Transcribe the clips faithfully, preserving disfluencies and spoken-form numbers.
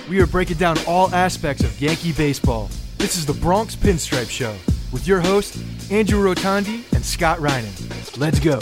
We are breaking down all aspects of Yankee baseball. This is the Bronx Pinstripe Show with your hosts, Andrew Rotondi and Scott Reinen. Let's go.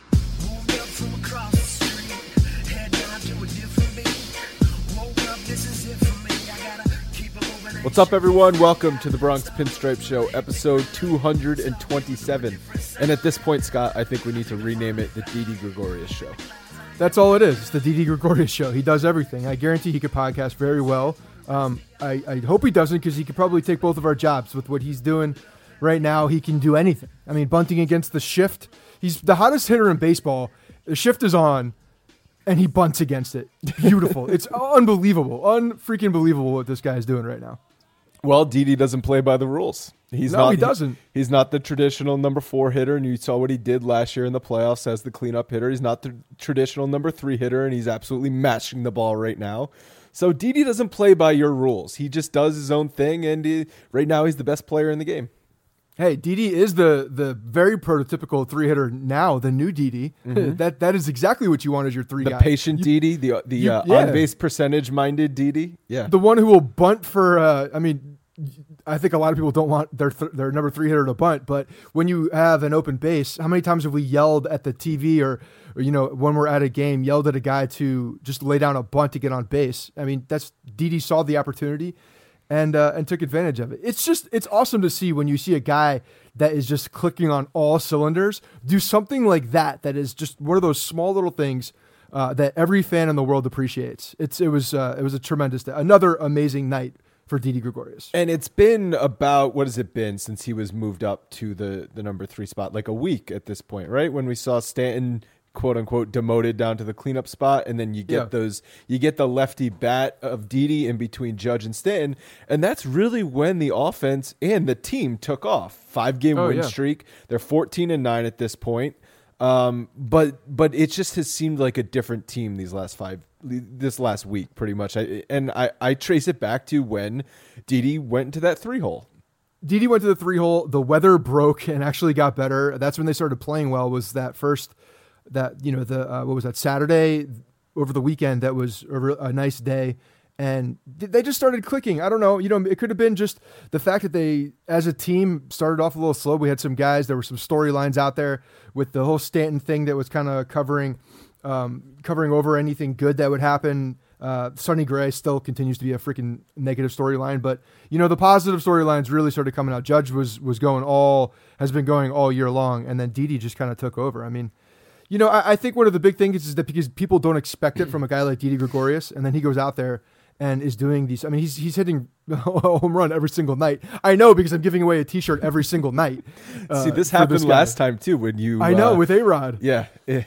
What's up, everyone? Welcome to the Bronx Pinstripe Show, episode two hundred twenty-seven. And at this point, Scott, I think we need to rename it the Didi Gregorius Show. That's all it is. It's the Didi Gregorius Show. He does everything. I guarantee he could podcast very well. Um, I, I hope he doesn't, because he could probably take both of our jobs with what he's doing right now. He can do anything. I mean, bunting against the shift. He's the hottest hitter in baseball. The shift is on, and he bunts against it. Beautiful. It's unbelievable. Unfreaking believable what this guy is doing right now. Well, Didi doesn't play by the rules. He's no, not, he doesn't. He, he's not the traditional number four hitter, and you saw what he did last year in the playoffs as the cleanup hitter. He's not the traditional number three hitter, and he's absolutely mashing the ball right now. So Didi doesn't play by your rules. He just does his own thing, and he, right now he's the best player in the game. Hey, Didi is the the very prototypical three hitter now, the new Didi. Mm-hmm. that that is exactly what you want as your three the guy. The patient you, Didi, the the you, uh, yeah. on base percentage minded Didi. Yeah, the one who will bunt for. Uh, I mean. I think a lot of people don't want their th- their number three hitter to bunt, but when you have an open base, how many times have we yelled at the T V or, or you know, when we're at a game, yelled at a guy to just lay down a bunt to get on base? I mean, that's Didi saw the opportunity and uh, and took advantage of it. It's just it's awesome to see when you see a guy that is just clicking on all cylinders do something like that. That is just one of those small little things uh, that every fan in the world appreciates. It's it was uh, it was a tremendous day. Another amazing night for Didi Gregorius. And it's been about, what has it been since he was moved up to the, the number three spot? Like a week at this point, right? When we saw Stanton, quote unquote, demoted down to the cleanup spot. And then you get yeah. those, you get the lefty bat of Didi in between Judge and Stanton. And that's really when the offense and the team took off. Five game oh, win yeah. streak. They're fourteen and nine at this point. Um, but, but it just has seemed like a different team these last five this last week, pretty much. I, and I, I trace it back to when Didi went into that three hole. Didi went to the three hole. The weather broke and actually got better. That's when they started playing well, was that first, that, you know, the, uh, what was that, Saturday over the weekend? That was a, a nice day. And they just started clicking. I don't know. You know, it could have been just the fact that they, as a team, started off a little slow. We had some guys, there were some storylines out there with the whole Stanton thing that was kind of covering, um, covering over anything good that would happen. Uh, Sonny Gray still continues to be a freaking negative storyline, but you know, the positive storylines really started coming out. Judge was, was going all, has been going all year long. And then Didi just kind of took over. I mean, you know, I, I think one of the big things is that because people don't expect it from a guy like Didi Gregorius, and then he goes out there and is doing these. I mean, he's he's hitting a home run every single night. I know, because I'm giving away a T-shirt every single night. Uh, See, this happened this last time too when you. I know uh, with A-Rod. Yeah, he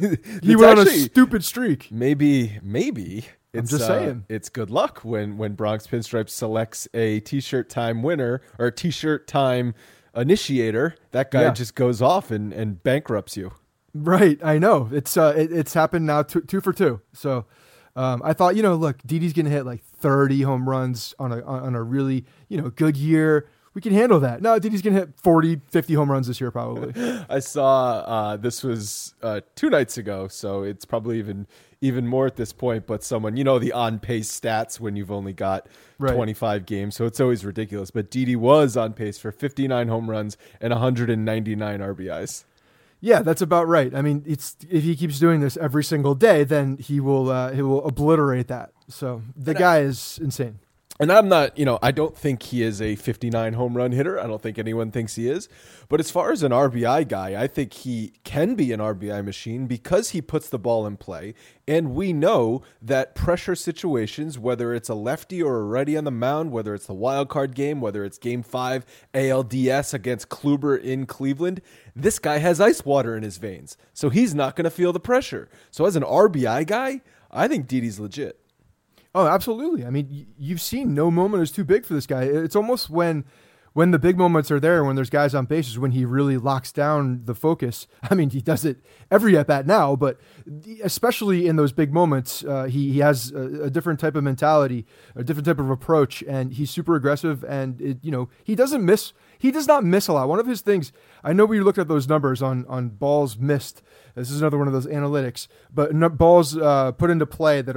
went actually, on a stupid streak. Maybe, maybe I'm it's just saying uh, it's good luck when when Bronx Pinstripes selects a T-shirt time winner or a T-shirt time initiator. That guy yeah. just goes off and, and bankrupts you. Right, I know. It's uh, it, it's happened now, two, two for two. So. Um, I thought, you know, look, Didi's going to hit like thirty home runs on a on a really, you know, good year. We can handle that. No, Didi's going to hit forty, fifty home runs this year probably. I saw uh, this was uh, two nights ago, so it's probably even even more at this point. But someone, you know, the on pace stats when you've only got right. twenty-five games, so it's always ridiculous. But Didi was on pace for fifty-nine home runs and one hundred ninety-nine R B Is. Yeah, that's about right. I mean, it's if he keeps doing this every single day, then he will uh, he will obliterate that. So the and guy I, is insane. And I'm not, you know, I don't think he is a fifty-nine home run hitter. I don't think anyone thinks he is. But as far as an R B I guy, I think he can be an R B I machine because he puts the ball in play. And we know that pressure situations, whether it's a lefty or a righty on the mound, whether it's the wild card game, whether it's game five A L D S against Kluber in Cleveland, this guy has ice water in his veins. So he's not going to feel the pressure. So as an R B I guy, I think Didi's legit. Oh, absolutely. I mean, you've seen no moment is too big for this guy. It's almost when when the big moments are there, when there's guys on bases, when he really locks down the focus. I mean, he does it every at-bat now, but especially in those big moments, uh, he, he has a, a different type of mentality, a different type of approach, and he's super aggressive, and, it, you know, he doesn't miss. He does not miss a lot. One of his things, I know we looked at those numbers on, on balls missed. This is another one of those analytics, but no, balls uh, put into play that are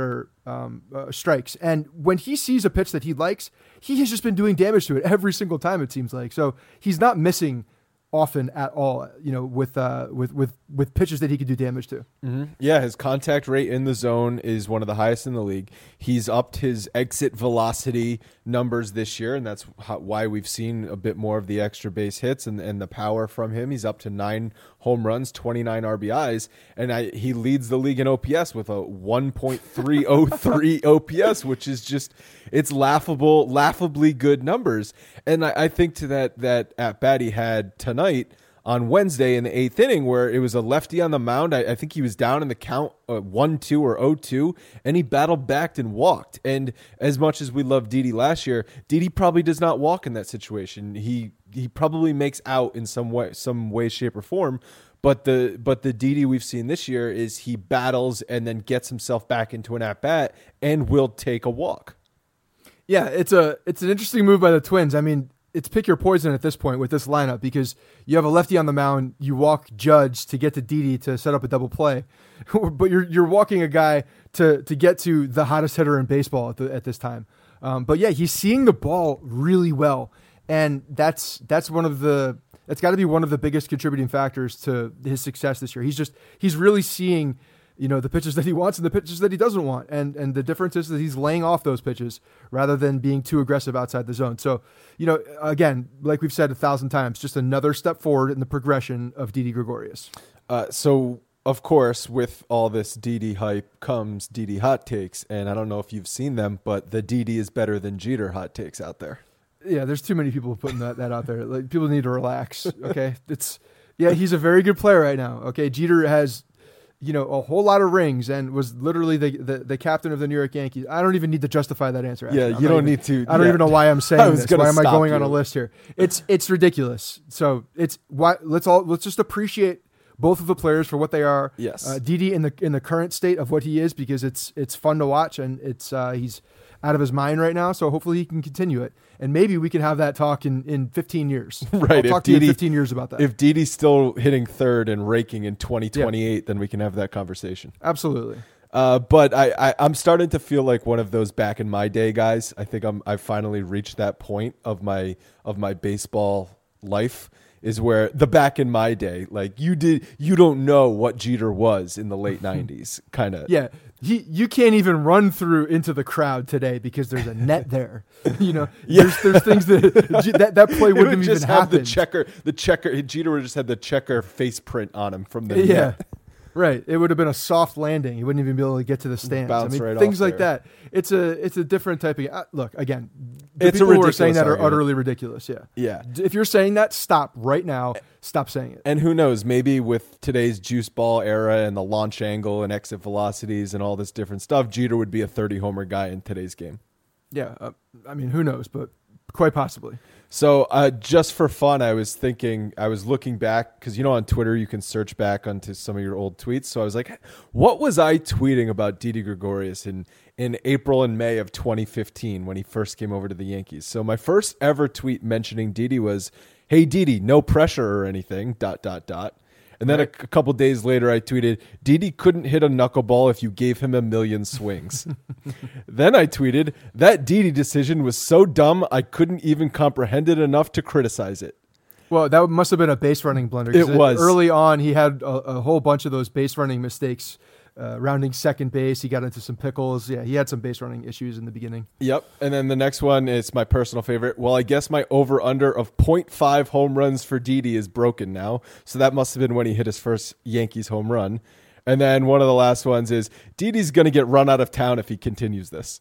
um, uh, strikes. And when he sees a pitch that he likes, he has just been doing damage to it every single time, it seems like. So he's not missing often at all, you know, with uh, with with with pitches that he could do damage to. Mm-hmm. Yeah, his contact rate in the zone is one of the highest in the league. He's upped his exit velocity numbers this year, and that's how, why we've seen a bit more of the extra base hits and, and the power from him. He's up to nine home runs, twenty-nine R B Is, and I, he leads the league in O P S with a one point three oh three O P S, which is just, it's laughable, laughably good numbers. And I, I think to that that at bat he had tonight on Wednesday in the eighth inning, where it was a lefty on the mound. I, I think he was down in the count uh, one two or oh two, and he battled back and walked. And as much as we loved Didi last year, Didi probably does not walk in that situation. He he probably makes out in some way, some way, shape, or form. But the but the Didi we've seen this year is he battles and then gets himself back into an at bat and will take a walk. Yeah, it's a it's an interesting move by the Twins. I mean, it's pick your poison at this point with this lineup, because you have a lefty on the mound, you walk Judge to get to Didi to set up a double play, but you're you're walking a guy to to get to the hottest hitter in baseball at the, at this time. Um, but yeah, he's seeing the ball really well, and that's that's one of the that's got to be one of the biggest contributing factors to his success this year. He's just he's really seeing, you know, the pitches that he wants and the pitches that he doesn't want. And and the difference is that he's laying off those pitches rather than being too aggressive outside the zone. So, you know, again, like we've said a thousand times, just another step forward in the progression of Didi Gregorius. Uh, so, of course, with all this Didi hype comes Didi hot takes. And I don't know if you've seen them, but the Didi is better than Jeter hot takes out there. Yeah, there's too many people putting that, that out there. Like, people need to relax, okay? It's yeah, he's a very good player right now, okay? Jeter has, you know, a whole lot of rings and was literally the, the, the captain of the New York Yankees. I don't even need to justify that answer. Actually. Yeah, I'm you don't even, need to. I don't yeah. even know why I'm saying this. Why am I going you. on a list here? It's it's ridiculous. So it's why let's all let's just appreciate both of the players for what they are. Yes, uh, Didi in the in the current state of what he is, because it's it's fun to watch, and it's uh, he's out of his mind right now. So hopefully he can continue it, and maybe we can have that talk in, in fifteen years. Right, I'll talk to Didi, you in fifteen years about that. If Didi's still hitting third and raking in twenty twenty-eight, yeah. then we can have that conversation. Absolutely. Uh, but I, I, I'm starting to feel like one of those back in my day guys. I think I'm I've finally reached that point of my of my baseball life, is where the back in my day, like you did, you don't know what Jeter was in the late nineties, kind of. Yeah, he, you can't even run through into the crowd today because there's a net there. You know, yeah. there's there's things that that, that play wouldn't would have just even have happened. The checker, the checker, Jeter would have just had the checker face print on him from the yeah. net. Right, it would have been a soft landing. He wouldn't even be able to get to the stands. Bounce I mean, right things off like there. that. It's a it's a different type of uh, look. Again, the it's people a who are saying that argument. are utterly ridiculous. Yeah, yeah. If you're saying that, stop right now. Stop saying it. And who knows? Maybe with today's juice ball era and the launch angle and exit velocities and all this different stuff, Jeter would be a thirty homer guy in today's game. Yeah, uh, I mean, who knows? But quite possibly. So uh, just for fun, I was thinking, I was looking back, because, you know, on Twitter, you can search back onto some of your old tweets. So I was like, what was I tweeting about Didi Gregorius in, in April and May of twenty fifteen when he first came over to the Yankees? So my first ever tweet mentioning Didi was, hey, Didi, no pressure or anything, dot, dot, dot. And then right. a, a couple days later, I tweeted, Didi couldn't hit a knuckleball if you gave him a million swings. Then I tweeted, that Didi decision was so dumb, I couldn't even comprehend it enough to criticize it. Well, that must have been a base running blunder. It was. Early on, he had a, a whole bunch of those base running mistakes. Uh, rounding second base, he got into some pickles. Yeah, he had some base running issues in the beginning. Yep. And then the next one is my personal favorite. Well, I guess my over-under of point five home runs for Didi is broken now. So that must have been when he hit his first Yankees home run. And then one of the last ones is, Didi's going to get run out of town if he continues this.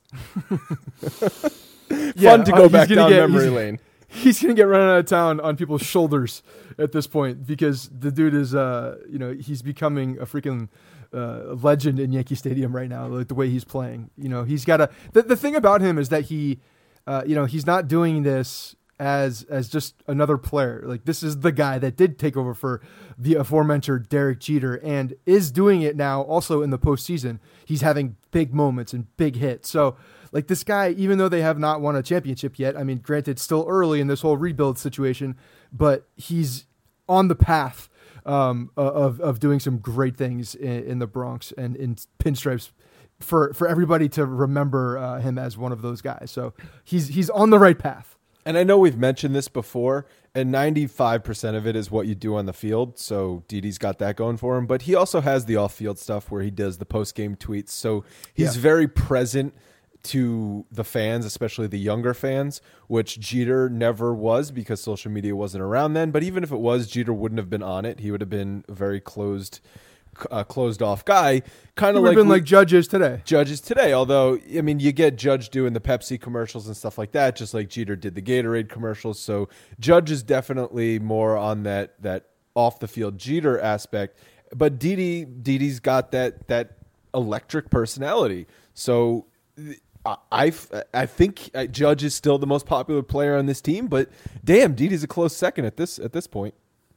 yeah, Fun to go uh, back down get, memory he's, lane. He's going to get run out of town on people's shoulders at this point, because the dude is, uh, you know, he's becoming a freaking... Uh, legend in Yankee Stadium right now, like the way he's playing. You know, he's got a. The, the thing about him is that he, uh, you know, he's not doing this as as just another player. Like, this is the guy that did take over for the aforementioned Derek Jeter, and is doing it now also in the postseason. He's having big moments and big hits. So, like, this guy, even though they have not won a championship yet, I mean, granted, still early in this whole rebuild situation, but he's on the path Um, of of doing some great things in, in the Bronx and in pinstripes for for everybody to remember uh, him as one of those guys. So he's he's on the right path. And I know we've mentioned this before, and ninety-five percent of it is what you do on the field. So Didi's got that going for him. But he also has the off-field stuff where he does the post-game tweets. So he's Yeah. very present to the fans, especially the younger fans, which Jeter never was because social media wasn't around then. But even if it was, Jeter wouldn't have been on it. He would have been a very closed, uh, closed off guy, kind He of would like have been we- like Judges today. Judges today. Although, I mean, you get Judge doing the Pepsi commercials and stuff like that, just like Jeter did the Gatorade commercials. So Judge is definitely more on that that off the field Jeter aspect. But Didi, Didi's got that that electric personality. So I I, I think Judge is still the most popular player on this team. But damn, Didi's a close second at this at this point.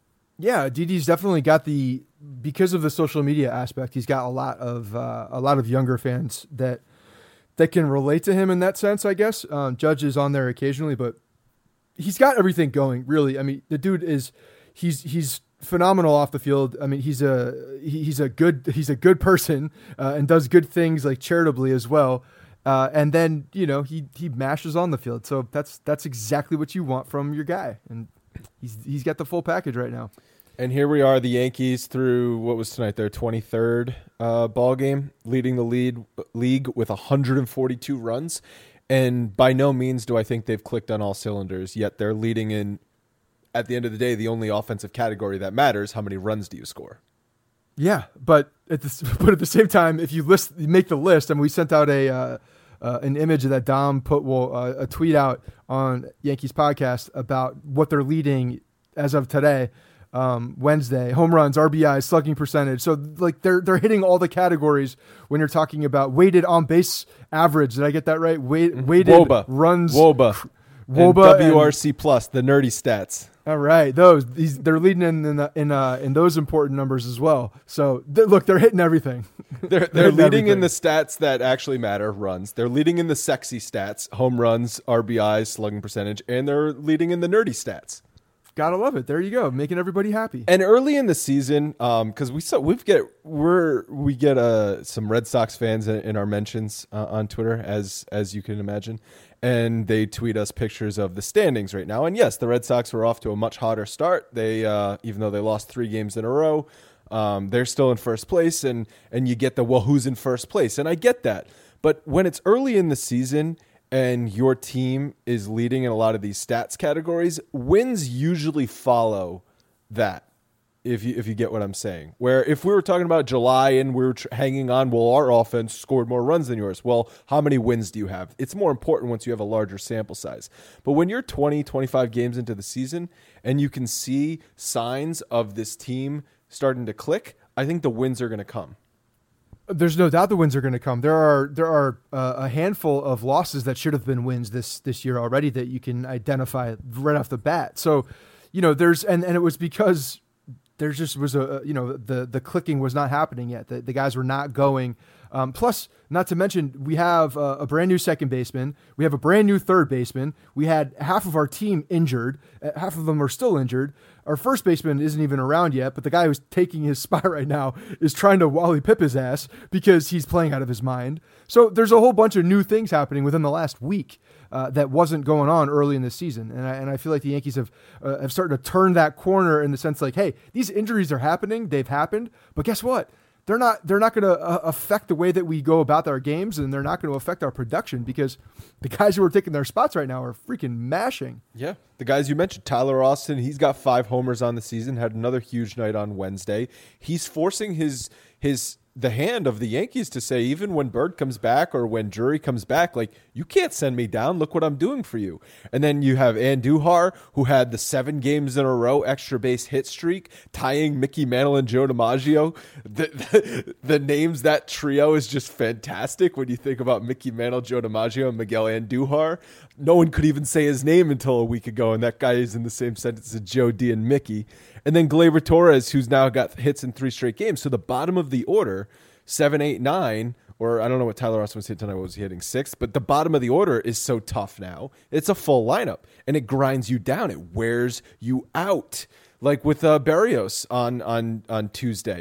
Yeah, Didi's definitely got the because of the social media aspect. He's got a lot of uh, a lot of younger fans that that can relate to him in that sense. I guess um, Judge is on there occasionally, but he's got everything going. Really, I mean, the dude is he's he's phenomenal off the field. I mean, he's a he- he's a good he's a good person uh, and does good things like charitably as well. Uh, and then you know he he mashes on the field. So that's that's exactly what you want from your guy, and he's he's got the full package right now. And here we are, the Yankees through what was tonight their twenty-third uh, ball game, leading the lead league with one hundred forty-two runs. And by no means do I think they've clicked on all cylinders, yet they're leading in, at the end of the day, the only offensive category that matters. How many runs do you score? Yeah, but at the but at the same time, if you list you make the list, I mean, we sent out a uh, uh, an image that Dom put well uh, a tweet out on Yankees podcast about what they're leading as of today. Um, Wednesday, home runs, R B Is, slugging percentage. So like they're they're hitting all the categories when you're talking about weighted on base average. Did I get that right? Weight, weighted WOBA. runs, WOBA. WOBA, and W R C plus, the nerdy stats. All right, those these they're leading in in the, in, uh, in those important numbers as well. So they, look, they're hitting everything. They're they're hitting leading in everything. the stats that actually matter, runs. They're leading in the sexy stats, home runs, R B Is, slugging percentage, and they're leading in the nerdy stats. Gotta love it. There you go, making everybody happy. And early in the season, um, because we saw we've get we're we get uh some Red Sox fans in, in our mentions uh, on Twitter, as as you can imagine, and they tweet us pictures of the standings right now. And yes, the Red Sox were off to a much hotter start. They uh, even though they lost three games in a row, um, they're still in first place, and and you get the well, who's in first place? And I get that, but when it's early in the season and your team is leading in a lot of these stats categories, wins usually follow that. If you if you get what I'm saying, where if we were talking about July and we were tr- hanging on, well, our offense scored more runs than yours. Well, how many wins do you have? It's more important once you have a larger sample size. But when you're twenty, twenty-five games into the season and you can see signs of this team starting to click, I think the wins are going to come. There's no doubt the wins are going to come. There are there are uh, a handful of losses that should have been wins this this year already that you can identify right off the bat. So, you know, there's and, and it was because there just was a you know the the clicking was not happening yet. The, the guys were not going. Um, plus, not to mention, we have a, a brand new second baseman. We have a brand new third baseman. We had half of our team injured. Uh, half of them are still injured. Our first baseman isn't even around yet, but the guy who's taking his spot right now is trying to Wally Pip his ass because he's playing out of his mind. So there's a whole bunch of new things happening within the last week uh, that wasn't going on early in the season. And I, and I feel like the Yankees have uh, have started to turn that corner in the sense like, hey, these injuries are happening. They've happened. But guess what? They're not. They're not going to uh, affect the way that we go about our games, and they're not going to affect our production because the guys who are taking their spots right now are freaking mashing. Yeah, the guys you mentioned, Tyler Austin, he's got five homers on the season. Had another huge night on Wednesday. He's forcing his his the hand of the Yankees to say, even when Bird comes back or when Drury comes back, like, you can't send me down. Look what I'm doing for you. And then you have Andujar, who had the seven games in a row extra base hit streak, tying Mickey Mantle and Joe DiMaggio. The, the, the names, that trio is just fantastic when you think about Mickey Mantle, Joe DiMaggio, and Miguel Andujar. No one could even say his name until a week ago, and that guy is in the same sentence as Joe D and Mickey. And then Gleyber Torres, who's now got hits in three straight games. So the bottom of the order, seven, eight, nine, or I don't know what Tyler Austin was hitting tonight. What was he hitting? Six? But the bottom of the order is so tough now. It's a full lineup, and it grinds you down. It wears you out. Like with uh, Barrios on, on, on Tuesday.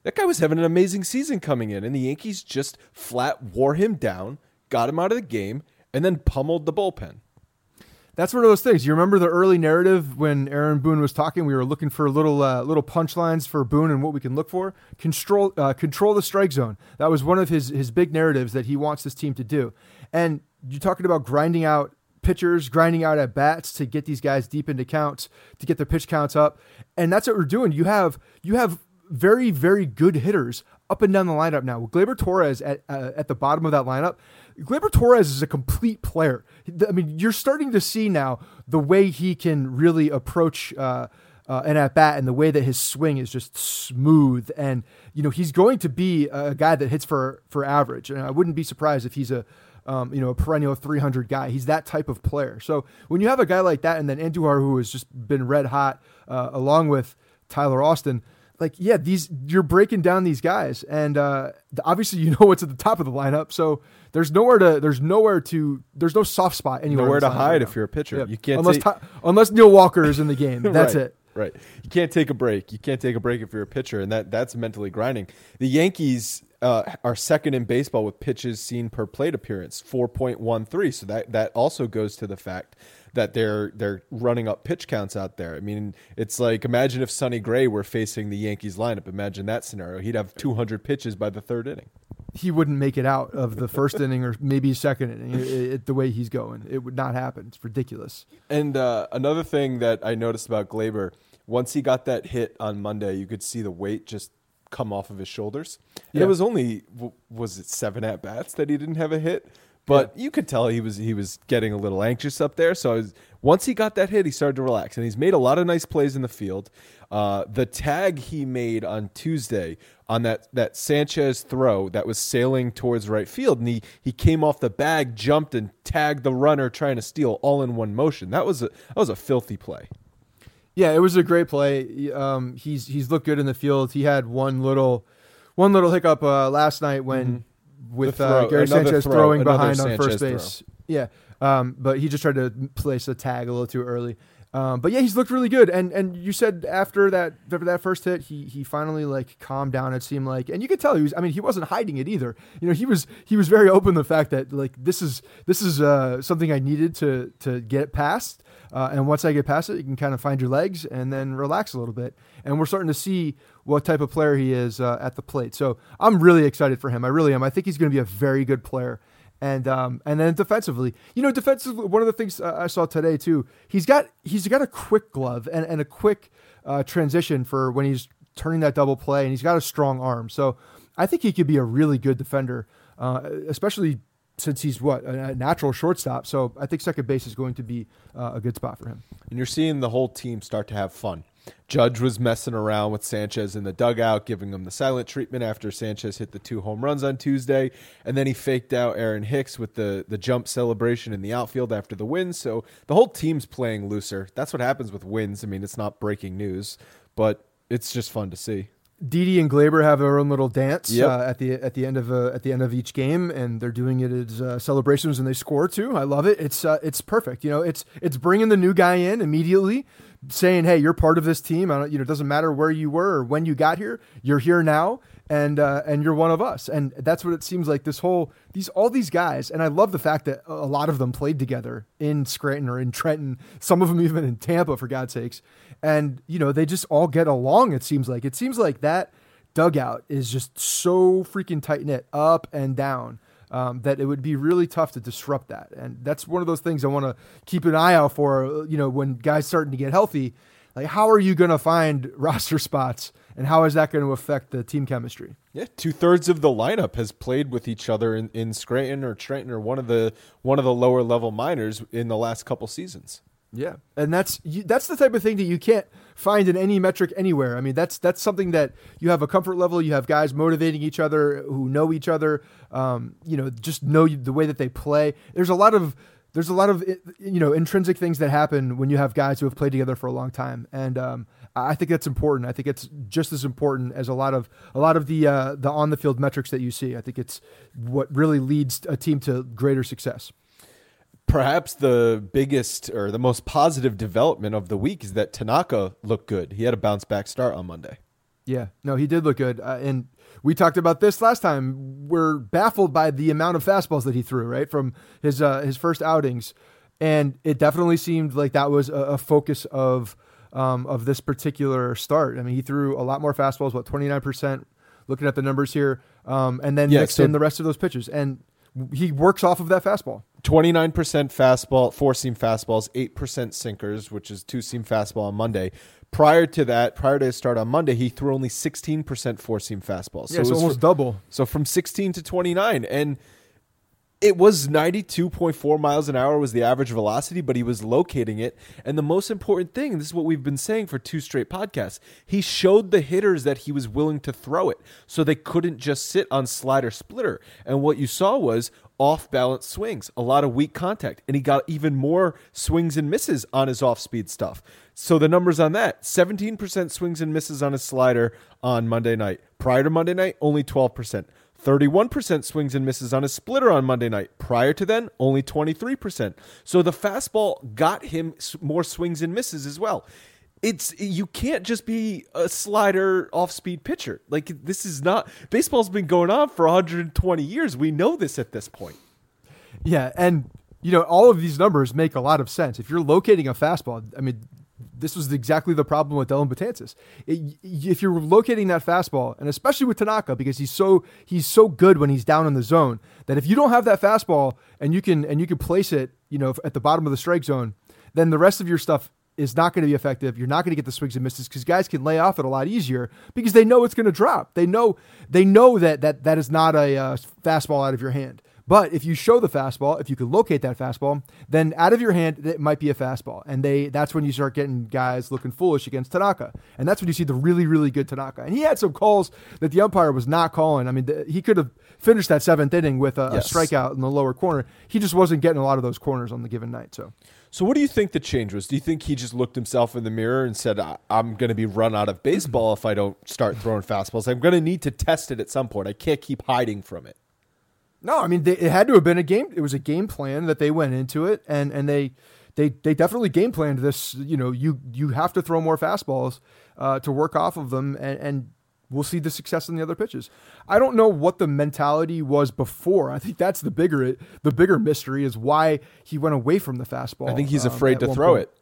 That guy was having an amazing season coming in, and the Yankees just flat wore him down, got him out of the game, and then pummeled the bullpen. That's one of those things. You remember the early narrative when Aaron Boone was talking? We were looking for little uh, little punchlines for Boone and what we can look for. Control uh, control the strike zone. That was one of his his big narratives that he wants this team to do. And you're talking about grinding out pitchers, grinding out at bats to get these guys deep into counts, to get their pitch counts up, and that's what we're doing. You have you have very very good hitters up and down the lineup now. With Gleyber Torres at uh, at the bottom of that lineup. Gleyber Torres is a complete player. I mean, you're starting to see now the way he can really approach uh, uh, an at-bat and the way that his swing is just smooth. And, you know, he's going to be a guy that hits for, for average. And I wouldn't be surprised if he's a, um, you know, a perennial three hundred guy. He's that type of player. So when you have a guy like that and then Andujar, who has just been red hot, uh, along with Tyler Austin, like, yeah, these you're breaking down these guys, and uh, obviously you know what's at the top of the lineup. So there's nowhere to there's nowhere to there's no soft spot anywhere. Nowhere to hide right if you're a pitcher. Yeah. You can't unless take... t- unless Neil Walker is in the game. That's right, it. Right. You can't take a break. You can't take a break if you're a pitcher, and that that's mentally grinding. The Yankees uh, are second in baseball with pitches seen per plate appearance, four point one three. So that that also goes to the fact that they're they're running up pitch counts out there. I mean, it's like, imagine if Sonny Gray were facing the Yankees lineup. Imagine that scenario. He'd have two hundred pitches by the third inning. He wouldn't make it out of the first inning or maybe second inning. It, it, the way he's going, it would not happen. It's ridiculous. And uh, another thing that I noticed about Gleyber, once he got that hit on Monday, you could see the weight just come off of his shoulders. And yeah. It was only, was it seven at-bats that he didn't have a hit? But yeah. You could tell he was he was getting a little anxious up there. So I was, once he got that hit, he started to relax. And he's made a lot of nice plays in the field. Uh, the tag he made on Tuesday on that, that Sanchez throw that was sailing towards right field, and he, he came off the bag, jumped, and tagged the runner trying to steal all in one motion. That was a, that was a filthy play. Yeah, it was a great play. Um, he's he's looked good in the field. He had one little one little hiccup uh, last night when... Mm-hmm. With throw, uh, Gary Sanchez throw, throwing behind Sanchez on first base. Throw. Yeah. Um, but he just tried to place a tag a little too early. Um, but yeah, he's looked really good. And and you said after that after that first hit, he he finally like calmed down, it seemed like. And you could tell he was I mean, he wasn't hiding it either. You know, he was he was very open to the fact that like this is this is uh, something I needed to to get past. Uh, and once I get past it, you can kind of find your legs and then relax a little bit. And we're starting to see what type of player he is uh, at the plate. So I'm really excited for him. I really am. I think he's going to be a very good player. And um, and then defensively, you know, defensively, one of the things uh, I saw today too, he's got he's got a quick glove and, and a quick uh, transition for when he's turning that double play, and he's got a strong arm. So I think he could be a really good defender, uh, especially since he's what a natural shortstop. So I think second base is going to be uh, a good spot for him. And you're seeing the whole team start to have fun. Judge was messing around with Sanchez in the dugout, giving him the silent treatment after Sanchez hit the two home runs on Tuesday. And then he faked out Aaron Hicks with the, the jump celebration in the outfield after the win. So the whole team's playing looser. That's what happens with wins. I mean, it's not breaking news, but it's just fun to see. Didi and Gleyber have their own little dance yep. uh, at the at the end of uh, at the end of each game, and they're doing it as uh, celebrations, and they score too. I love it. It's uh, it's perfect. You know, it's it's bringing the new guy in immediately, saying, "Hey, you're part of this team. I don't, you know, it doesn't matter where you were or when you got here. You're here now, and uh, and you're one of us." And that's what it seems like. This whole these all these guys, and I love the fact that a lot of them played together in Scranton or in Trenton. Some of them even in Tampa, for God's sakes. And, you know, they just all get along, it seems like. It seems like that dugout is just so freaking tight-knit, up and down, um, that it would be really tough to disrupt that. And that's one of those things I want to keep an eye out for, you know, when guys starting to get healthy. Like, how are you going to find roster spots, and how is that going to affect the team chemistry? Yeah, two-thirds of the lineup has played with each other in, in Scranton or Trenton or one of the one of the lower-level minors in the last couple seasons. Yeah, and that's you, that's the type of thing that you can't find in any metric anywhere. I mean, that's that's something that you have a comfort level. You have guys motivating each other who know each other. Um, you know, just know the way that they play. There's a lot of there's a lot of you know intrinsic things that happen when you have guys who have played together for a long time, and um, I think that's important. I think it's just as important as a lot of a lot of the uh, the on the field metrics that you see. I think it's what really leads a team to greater success. Perhaps the biggest or the most positive development of the week is that Tanaka looked good. He had a bounce back start on Monday. Yeah, no, he did look good. Uh, and we talked about this last time. We're baffled by the amount of fastballs that he threw, right, from his uh, his first outings. And it definitely seemed like that was a, a focus of um, of this particular start. I mean, he threw a lot more fastballs, what, twenty-nine percent, looking at the numbers here, um, and then yeah, mixed so in the rest of those pitches. And he works off of that fastball. twenty-nine percent fastball, four-seam fastballs, eight percent sinkers, which is two-seam fastball on Monday. Prior to that, prior to his start on Monday, he threw only sixteen percent four-seam fastballs. So yeah, so almost from, double. So from sixteen to twenty-nine. And it was ninety-two point four miles an hour was the average velocity, but he was locating it. And the most important thing, and this is what we've been saying for two straight podcasts, he showed the hitters that he was willing to throw it. So they couldn't just sit on slider splitter. And what you saw was off-balance swings, a lot of weak contact. And he got even more swings and misses on his off-speed stuff. So the numbers on that, seventeen percent swings and misses on his slider on Monday night. Prior to Monday night, only twelve percent. thirty-one percent swings and misses on his splitter on Monday night. Prior to then, only twenty-three percent. So the fastball got him more swings and misses as well. It's you can't just be a slider off-speed pitcher. Like, this is not – baseball's been going on for one hundred twenty years. We know this at this point. Yeah, and, you know, all of these numbers make a lot of sense. If you're locating a fastball, I mean – this was exactly the problem with Dellin Betances. It, if you're locating that fastball, and especially with Tanaka, because he's so he's so good when he's down in the zone, that if you don't have that fastball and you can and you can place it, you know, at the bottom of the strike zone, then the rest of your stuff is not going to be effective. You're not going to get the swings and misses because guys can lay off it a lot easier because they know it's going to drop. They know they know that that that is not a uh, fastball out of your hand. But if you show the fastball, if you can locate that fastball, then out of your hand, it might be a fastball. And they that's when you start getting guys looking foolish against Tanaka. And that's when you see the really, really good Tanaka. And he had some calls that the umpire was not calling. I mean, the, he could have finished that seventh inning with a, yes. a strikeout in the lower corner. He just wasn't getting a lot of those corners on the given night. So, so what do you think the change was? Do you think he just looked himself in the mirror and said, I'm going to be run out of baseball if I don't start throwing fastballs? I'm going to need to test it at some point. I can't keep hiding from it. No, I mean, they, it had to have been a game. It was a game plan that they went into it, and and they they they definitely game planned this. You know, you you have to throw more fastballs uh, to work off of them, and, and we'll see the success in the other pitches. I don't know what the mentality was before. I think that's the bigger the bigger mystery is why he went away from the fastball. I think he's afraid um, to throw point. it.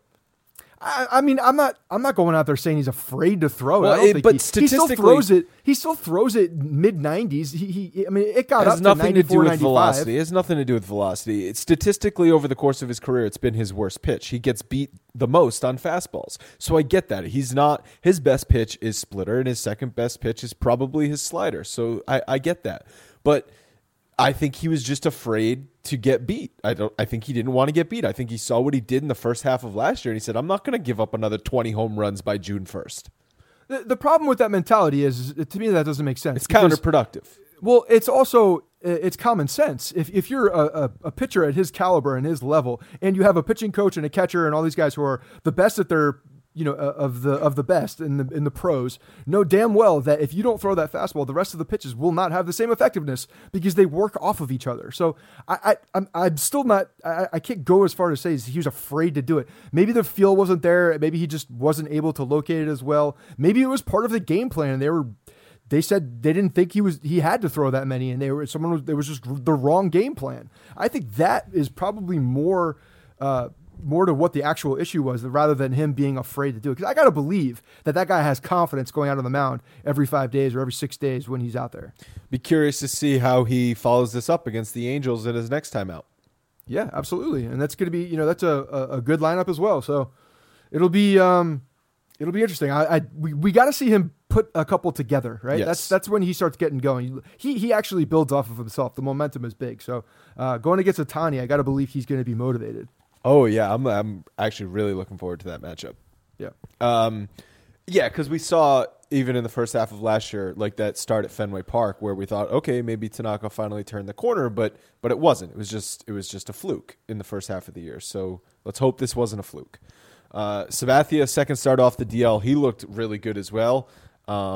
I, I mean, I'm not. I'm not going out there saying he's afraid to throw it. Well, I don't it think but he, statistically, he still throws it. He still throws it mid nineties. He, he. I mean, it got it has up nothing to to do with ninety-five. velocity. It has nothing to do with velocity. It's statistically, over the course of his career, it's been his worst pitch. He gets beat the most on fastballs. So I get that. He's not. His best pitch is splitter, and his second best pitch is probably his slider. So I, I get that, but I think he was just afraid to get beat. I don't. I think he didn't want to get beat. I think he saw what he did in the first half of last year, and he said, "I'm not going to give up another twenty home runs by June first." The, the problem with that mentality is, to me, that doesn't make sense. It's because, counterproductive. Well, it's also it's common sense. If if you're a, a, a pitcher at his caliber and his level, and you have a pitching coach and a catcher and all these guys who are the best at their you know, of the of the best in the in the pros, know damn well that if you don't throw that fastball, the rest of the pitches will not have the same effectiveness because they work off of each other. So I, I I'm I'm still not I, I can't go as far to say he was afraid to do it. Maybe the feel wasn't there. Maybe he just wasn't able to locate it as well. Maybe it was part of the game plan. And they were they said they didn't think he was he had to throw that many, and they were someone was, it was just the wrong game plan. I think that is probably more. Uh, more to what the actual issue was rather than him being afraid to do it. Because I got to believe that that guy has confidence going out on the mound every five days or every six days when he's out there. Be curious to see how he follows this up against the Angels at his next time out. Yeah, absolutely. And that's going to be, you know, that's a, a, a good lineup as well. So it'll be, um, it'll be interesting. I, I we, we got to see him put a couple together, right? Yes. That's, that's when he starts getting going. He, he actually builds off of himself. The momentum is big. So uh, going against Ohtani, I got to believe he's going to be motivated. Oh yeah, I'm I'm actually really looking forward to that matchup. Yeah, um, yeah, because we saw even in the first half of last year, like that start at Fenway Park, where we thought, okay, maybe Tanaka finally turned the corner, but but it wasn't. It was just it was just a fluke in the first half of the year. So let's hope this wasn't a fluke. Uh, Sabathia, second start off the D L, he looked really good as well. Um,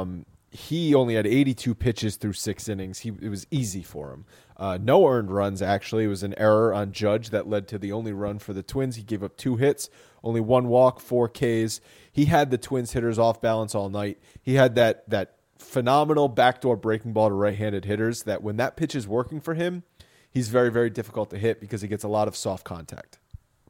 he only had eighty-two pitches through six innings. He it was easy for him. Uh, no earned runs, actually. It was an error on Judge that led to the only run for the Twins. He gave up two hits, only one walk, four Ks. He had the Twins hitters off balance all night. He had that that phenomenal backdoor breaking ball to right-handed hitters that when that pitch is working for him, he's very, very difficult to hit because he gets a lot of soft contact.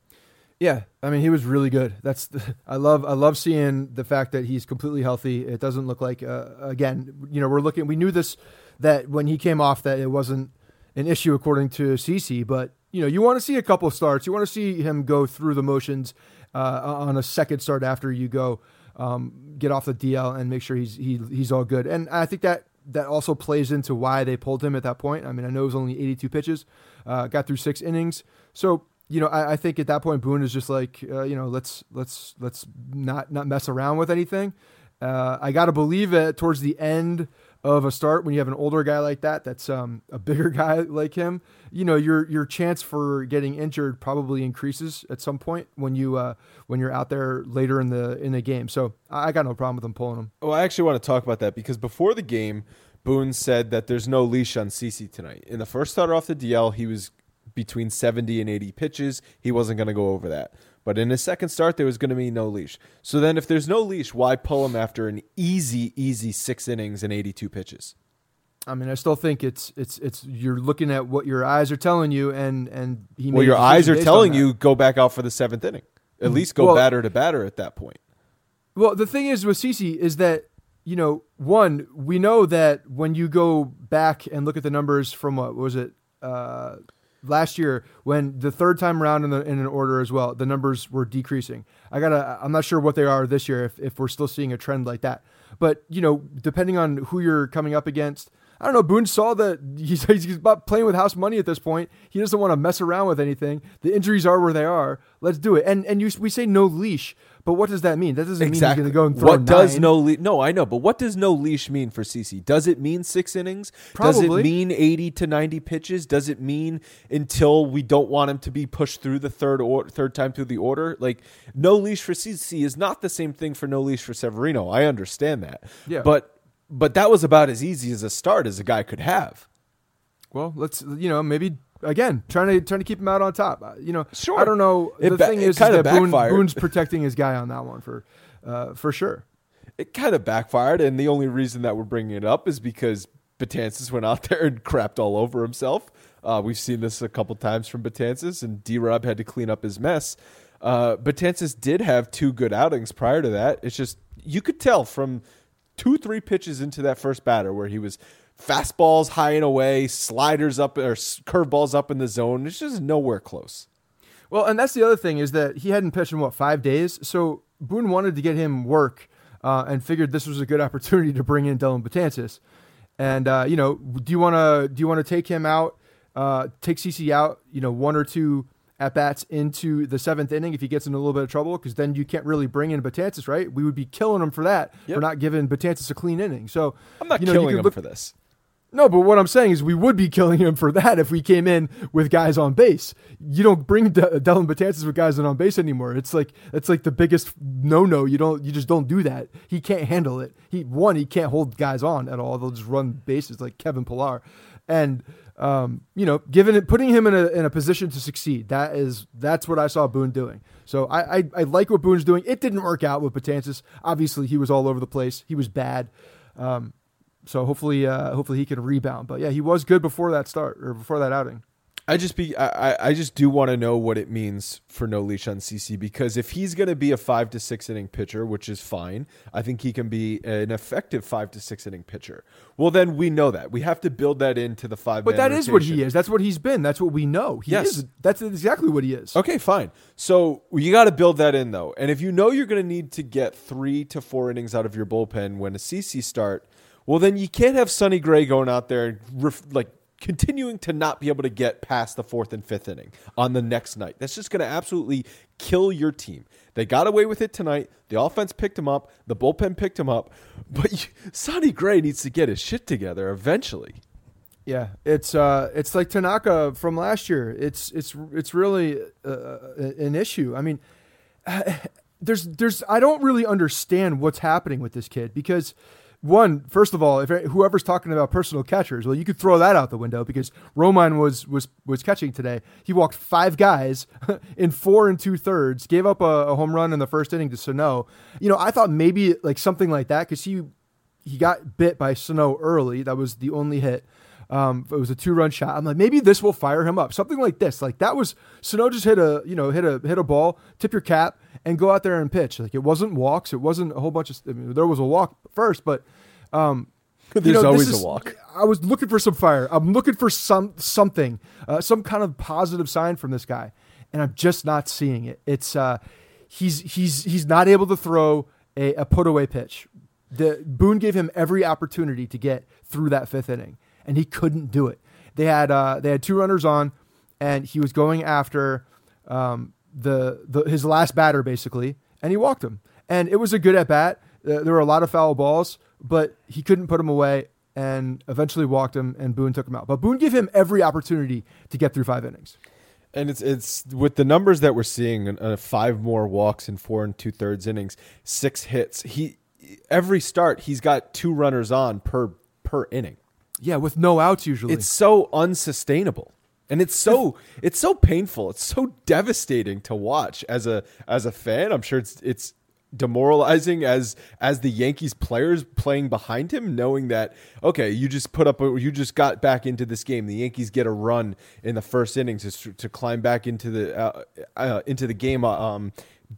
Yeah, I mean, he was really good. That's the, I love I love seeing the fact that he's completely healthy. It doesn't look like uh, again, you know, we're looking. We knew this that when he came off that it wasn't an issue according to CeCe, but you know, you want to see a couple of starts. You want to see him go through the motions uh, on a second start after you go um, get off the D L and make sure he's he, he's all good. And I think that that also plays into why they pulled him at that point. I mean, I know it was only eighty-two pitches, uh, got through six innings, so. You know, I, I think at that point Boone is just like, uh, you know, let's let's let's not not mess around with anything. Uh, I got to believe that towards the end of a start, when you have an older guy like that, that's um, a bigger guy like him, you know, your your chance for getting injured probably increases at some point when you uh, when you're out there later in the in the game. So I got no problem with them pulling him. Well, I actually want to talk about that because before the game, Boone said that there's no leash on CeCe tonight. In the first start off the D L, he was between seventy and eighty pitches. He wasn't going to go over that. But in his second start, there was going to be no leash. So then if there's no leash, why pull him after an easy, easy six innings and eighty-two pitches? I mean, I still think it's it's it's you're looking at what your eyes are telling you, and and he. Well, made your eyes are telling you go back out for the seventh inning. At least go well, batter to batter at that point. Well, the thing is with CeCe is that, you know, one, we know that when you go back and look at the numbers from what, what was it? Uh, last year when the third time around in the in an order as well, the numbers were decreasing. I gotta, I'm not sure what they are this year if, if we're still seeing a trend like that. But, you know, depending on who you're coming up against, I don't know, Boone saw that he's, he's about playing with house money at this point. He doesn't want to mess around with anything. The injuries are where they are. Let's do it. And and you we say no leash, but what does that mean? That doesn't exactly. mean he's going to go and throw What does nine. no leash? No, I know, but what does no leash mean for CeCe? Does it mean six innings? Probably. Does it mean eighty to ninety pitches? Does it mean until we don't want him to be pushed through the third or third time through the order? Like, no leash for CeCe is not the same thing for no leash for Severino. I understand that. Yeah. But but that was about as easy as a start as a guy could have. Well, let's, you know, maybe again trying to trying to keep him out on top. Uh, you know, Sure. I don't know. It the ba- thing it is, is kinda that Boone, backfired. Boone's protecting his guy on that one for uh, for sure. It kind of backfired, and the only reason that we're bringing it up is because Betances went out there and crapped all over himself. Uh, we've seen this a couple times from Betances, and D-Rob had to clean up his mess. Uh, Betances did have two good outings prior to that. It's just, you could tell from two, three pitches into that first batter where he was fastballs high and away, sliders up, or curveballs up in the zone. It's just nowhere close. Well, and that's the other thing is that he hadn't pitched in, what, five days? So Boone wanted to get him work uh, and figured this was a good opportunity to bring in Dylan Betances. And, uh, you know, do you want to do you want to take him out, uh, take CeCe out, you know, one or two at-bats into the seventh inning if he gets in a little bit of trouble? Because then you can't really bring in Betances, right? We would be killing him for that, Yep. for not giving Betances a clean inning. So I'm not you know, you killing could him look- for this. No, but what I'm saying is we would be killing him for that if we came in with guys on base. You don't bring D- Dylan Betances with guys on base anymore. It's like it's like the biggest no-no. You don't you just don't do that. He can't handle it. He one he can't hold guys on at all. They'll just run bases like Kevin Pillar, and um, you know, giving it putting him in a in a position to succeed. That is that's what I saw Boone doing. So I I, I like what Boone's doing. It didn't work out with Betances. Obviously, he was all over the place. He was bad. Um, So hopefully, uh, hopefully he can rebound. But yeah, he was good before that start or before that outing. I just be I, I just do want to know what it means for no leash on CeCe, because if he's going to be a five to six inning pitcher, which is fine, I think he can be an effective five to six inning pitcher. Well, then we know that we have to build that into the five. But that is what he is. That's what he's been. That's what we know. He Yes. is. That's exactly what he is. Okay, fine. So you got to build that in though, and if you know you're going to need to get three to four innings out of your bullpen when a CeCe start, well, then you can't have Sonny Gray going out there and ref, like. continuing to not be able to get past the fourth and fifth inning on the next night. That's just going to absolutely kill your team. They got away with it tonight. The offense picked him up. The bullpen picked him up. But you, Sonny Gray needs to get his shit together eventually. Yeah, it's uh, it's like Tanaka from last year. It's it's it's really uh, an issue. I mean, there's there's I don't really understand what's happening with this kid because one, first of all, if whoever's talking about personal catchers, well, you could throw that out the window because Romine was was was catching today. He walked five guys in four and two thirds, gave up a, a home run in the first inning to Sano. You know, I thought maybe like something like that because he he got bit by Sano early. That was the only hit. Um, it was a two-run shot. I'm like, maybe this will fire him up. Something like this. Like that was Sano just hit a, you know, hit a hit a ball, tip your cap, and go out there and pitch. Like it wasn't walks. It wasn't a whole bunch of. I mean, there was a walk first, but um, there's you know, always is, a walk. I was looking for some fire. I'm looking for some something, uh, some kind of positive sign from this guy, and I'm just not seeing it. It's uh, he's he's he's not able to throw a, a put away pitch. The Boone gave him every opportunity to get through that fifth inning, and he couldn't do it. They had uh, they had two runners on, and he was going after um, the, the his last batter basically, and he walked him. And it was a good at bat. Uh, there were a lot of foul balls, but he couldn't put him away, and eventually walked him, and Boone took him out. But Boone gave him every opportunity to get through five innings. And it's it's with the numbers that we're seeing, uh, five more walks in four and two thirds innings, six hits. He every start he's got two runners on per per inning. Yeah, with no outs usually. It's so unsustainable, and it's so it's so painful. It's so devastating to watch as a as a fan. I'm sure it's it's demoralizing as as the Yankees players playing behind him, knowing that okay, you just put up a, you just got back into this game. The Yankees get a run in the first innings to, to climb back into the uh, uh, into the game. Uh, um,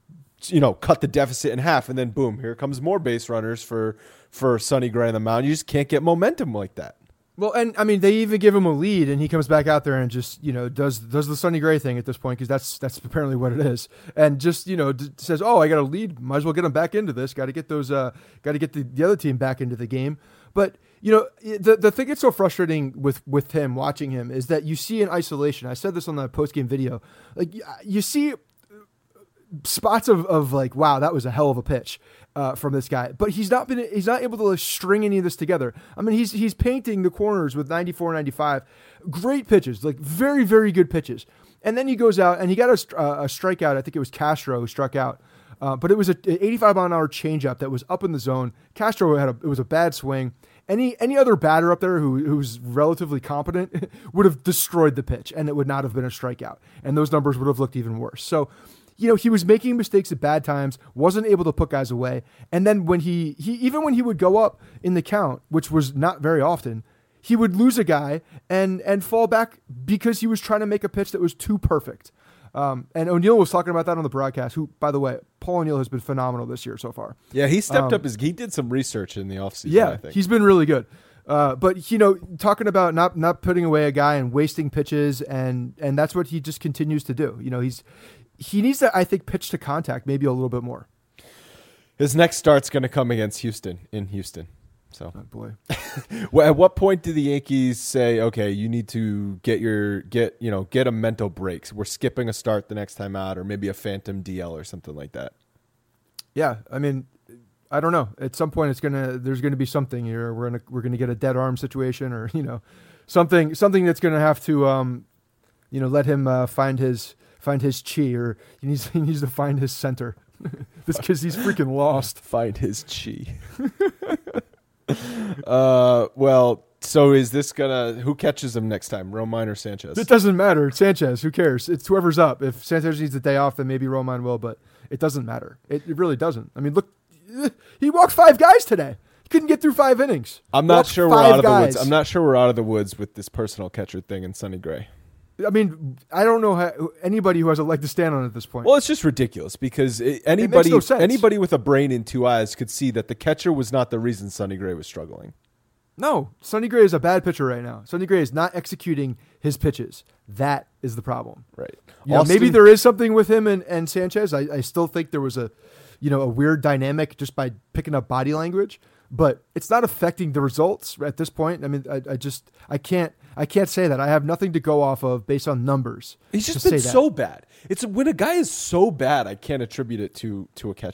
you know, cut the deficit in half, and then boom, here comes more base runners for for Sonny Gray on the mound. You just can't get momentum like that. Well, and I mean, they even give him a lead, and he comes back out there and just, you know, does does the Sonny Gray thing at this point, because that's that's apparently what it is, and just, you know, d- says, "Oh, I got a lead, might as well get him back into this. Got to get those, uh, got to get the, the other team back into the game." But you know, the the thing that's so frustrating with with him watching him is that you see in isolation. I said this on the post game video, like you see spots of, of like, wow, that was a hell of a pitch uh, from this guy. But he's not been he's not able to like, string any of this together. I mean, he's he's painting the corners with ninety-four, ninety-five. Great pitches, like very, very good pitches. And then he goes out and he got a, a strikeout. I think it was Castro who struck out. Uh, but it was a, an eighty-five mile an hour changeup that was up in the zone. Castro had a, it was a bad swing. Any any other batter up there who who's relatively competent would have destroyed the pitch, and it would not have been a strikeout. And those numbers would have looked even worse. So, you know, he was making mistakes at bad times, wasn't able to put guys away. And then when he, he even when he would go up in the count, which was not very often, he would lose a guy and and fall back because he was trying to make a pitch that was too perfect. Um, and O'Neill was talking about that on the broadcast, who, by the way, Paul O'Neill has been phenomenal this year so far. Yeah, he stepped um, up. His, he did some research in the offseason, yeah, I think. He's been really good. Uh, but, you know, talking about not not putting away a guy and wasting pitches, and and that's what he just continues to do. You know, he's he needs to, I think, pitch to contact maybe a little bit more. His next start's going to come against Houston, in Houston. So, oh boy. Well, at what point do the Yankees say, okay, you need to get your get you know get a mental break? We're skipping a start the next time out, or maybe a phantom D L or something like that? Yeah, I mean, I don't know. At some point, it's gonna there's gonna be something here. We're gonna we're gonna get a dead arm situation, or you know, something something that's gonna have to um, you know, let him uh, find his find his chi, or he needs he needs to find his center. This because he's freaking lost. Find his chi. uh, well, so is this gonna? Who catches him next time, Romine or Sanchez? It doesn't matter. Sanchez. Who cares? It's whoever's up. If Sanchez needs a day off, then maybe Romine will. But it doesn't matter. It, it really doesn't. I mean, look, he walked five guys today. He couldn't get through five innings. I'm not walked sure we're out of guys. the woods. I'm not sure we're out of the woods with this personal catcher thing in Sonny Gray. I mean, I don't know how, anybody who has a leg to stand on at this point. Well, it's just ridiculous because it, anybody it makes no sense. anybody with a brain and two eyes could see that the catcher was not the reason Sonny Gray was struggling. No, Sonny Gray is a bad pitcher right now. Sonny Gray is not executing his pitches. That is the problem. Right. You know, maybe there is something with him and, and Sanchez. I, I still think there was a, you know, a weird dynamic just by picking up body language, but it's not affecting the results at this point. I mean, I, I just I can't I can't say that. I have nothing to go off of based on numbers. He's just been so bad. It's when a guy is so bad, I can't attribute it to to a catcher.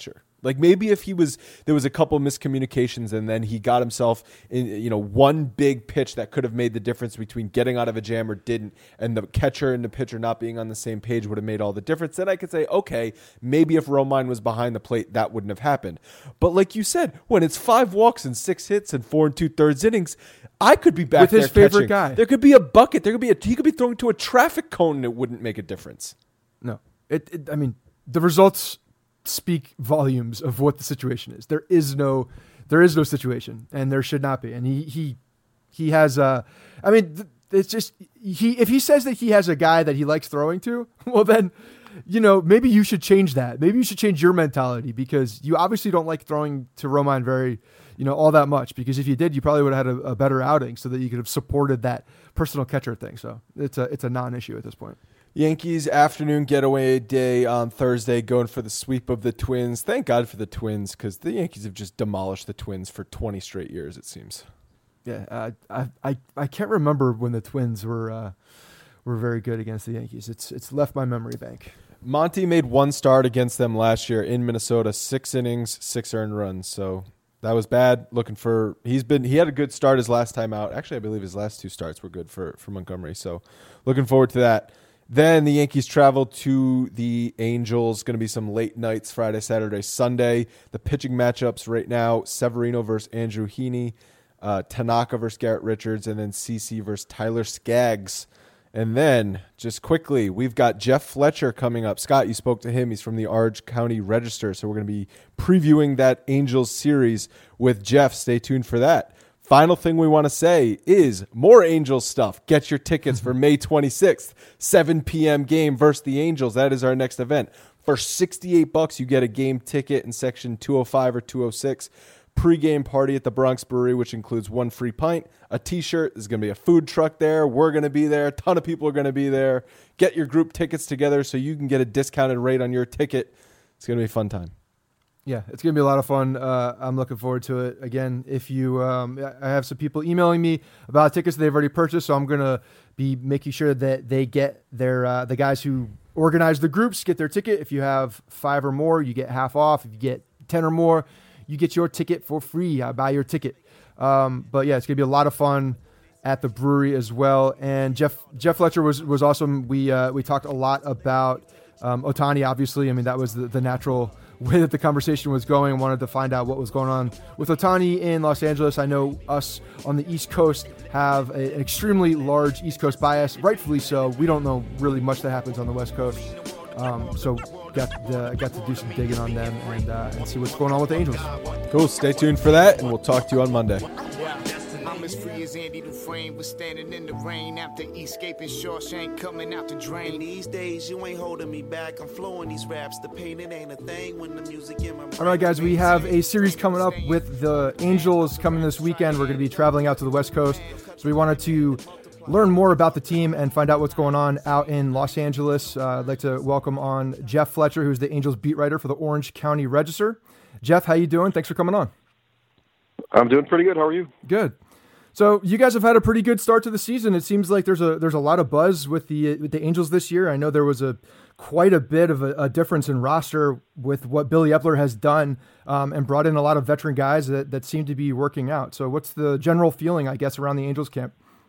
Like maybe if he was, there was a couple miscommunications and then he got himself in, you know, one big pitch that could have made the difference between getting out of a jam or didn't, and the catcher and the pitcher not being on the same page would have made all the difference. Then I could say, okay, maybe if Romine was behind the plate, that wouldn't have happened. But like you said, when it's five walks and six hits and four and two thirds innings, I could be back with there his favorite catching. guy. There could be a bucket. There could be a, he could be throwing to a traffic cone and it wouldn't make a difference. No, it, it I mean, the results speak volumes of what the situation is. There is no, there is no situation, and there should not be. And he, he, he has a, I mean, it's just, he, if he says that he has a guy that he likes throwing to, well then, you know, maybe you should change that. Maybe you should change your mentality, because you obviously don't like throwing to Romine very, you know, all that much, because if you did, you probably would have had a, a better outing so that you could have supported that personal catcher thing. So it's a, it's a non-issue at this point. Yankees afternoon getaway day on Thursday, going for the sweep of the Twins. Thank God for the Twins, because the Yankees have just demolished the Twins for twenty straight years, it seems. Yeah, uh, I, I I can't remember when the Twins were uh, were very good against the Yankees. It's it's left my memory bank. Monty made one start against them last year in Minnesota, six innings, six earned runs. So that was bad. Looking for he's been he had a good start his last time out. Actually, I believe his last two starts were good for for Montgomery. So looking forward to that. Then the Yankees travel to the Angels. Going to be some late nights, Friday, Saturday, Sunday. The pitching matchups right now, Severino versus Andrew Heaney, uh, Tanaka versus Garrett Richards, and then C C versus Tyler Skaggs. And then, just quickly, we've got Jeff Fletcher coming up. Scott, you spoke to him. He's from the Orange County Register, so we're going to be previewing that Angels series with Jeff. Stay tuned for that. Final thing we want to say is more Angels stuff. Get your tickets for May twenty-sixth, seven p.m. game versus the Angels. That is our next event. For sixty-eight bucks, you get a game ticket in section two oh five or two oh six. Pre-game party at the Bronx Brewery, which includes one free pint, a T-shirt. There's going to be a food truck there. We're going to be there. A ton of people are going to be there. Get your group tickets together so you can get a discounted rate on your ticket. It's going to be a fun time. Yeah, it's going to be a lot of fun. Uh, I'm looking forward to it. Again, if you, um, I have some people emailing me about tickets that they've already purchased, so I'm going to be making sure that they get their, uh, the guys who organize the groups get their ticket. If you have five or more, you get half off. If you get ten or more, you get your ticket for free. I buy your ticket. Um, but yeah, it's going to be a lot of fun at the brewery as well. And Jeff, Jeff Fletcher was, was awesome. We, uh, we talked a lot about um, Ohtani, obviously. I mean, that was the, the natural way that the conversation was going. Wanted to find out what was going on with Ohtani in Los Angeles. I know us on the East Coast have a, an extremely large East Coast bias, rightfully so. We don't know really much that happens on the West Coast. Um, so got to, got to do some digging on them and, uh, and see what's going on with the Angels. Cool. Stay tuned for that, and we'll talk to you on Monday. I'm as free as Andy Dufresne was standing in the rain after escaping Shawshank coming out the drain. And these days you ain't holding me back. I'm flowing these raps. The pain, it ain't a thing when the music in my brain. All right, guys, we have a series coming up with the Angels coming this weekend. We're going to be traveling out to the West Coast, so we wanted to learn more about the team and find out what's going on out in Los Angeles. Uh, I'd like to welcome on Jeff Fletcher, who's the Angels beat writer for the Orange County Register. Jeff, how you doing? Thanks for coming on. I'm doing pretty good. How are you? Good. So you guys have had a pretty good start to the season. It seems like there's a there's a lot of buzz with the with the Angels this year. I know there was a quite a bit of a, a difference in roster with what Billy Epler has done um, and brought in a lot of veteran guys that, that seem to be working out. So what's the general feeling, I guess, around the Angels camp?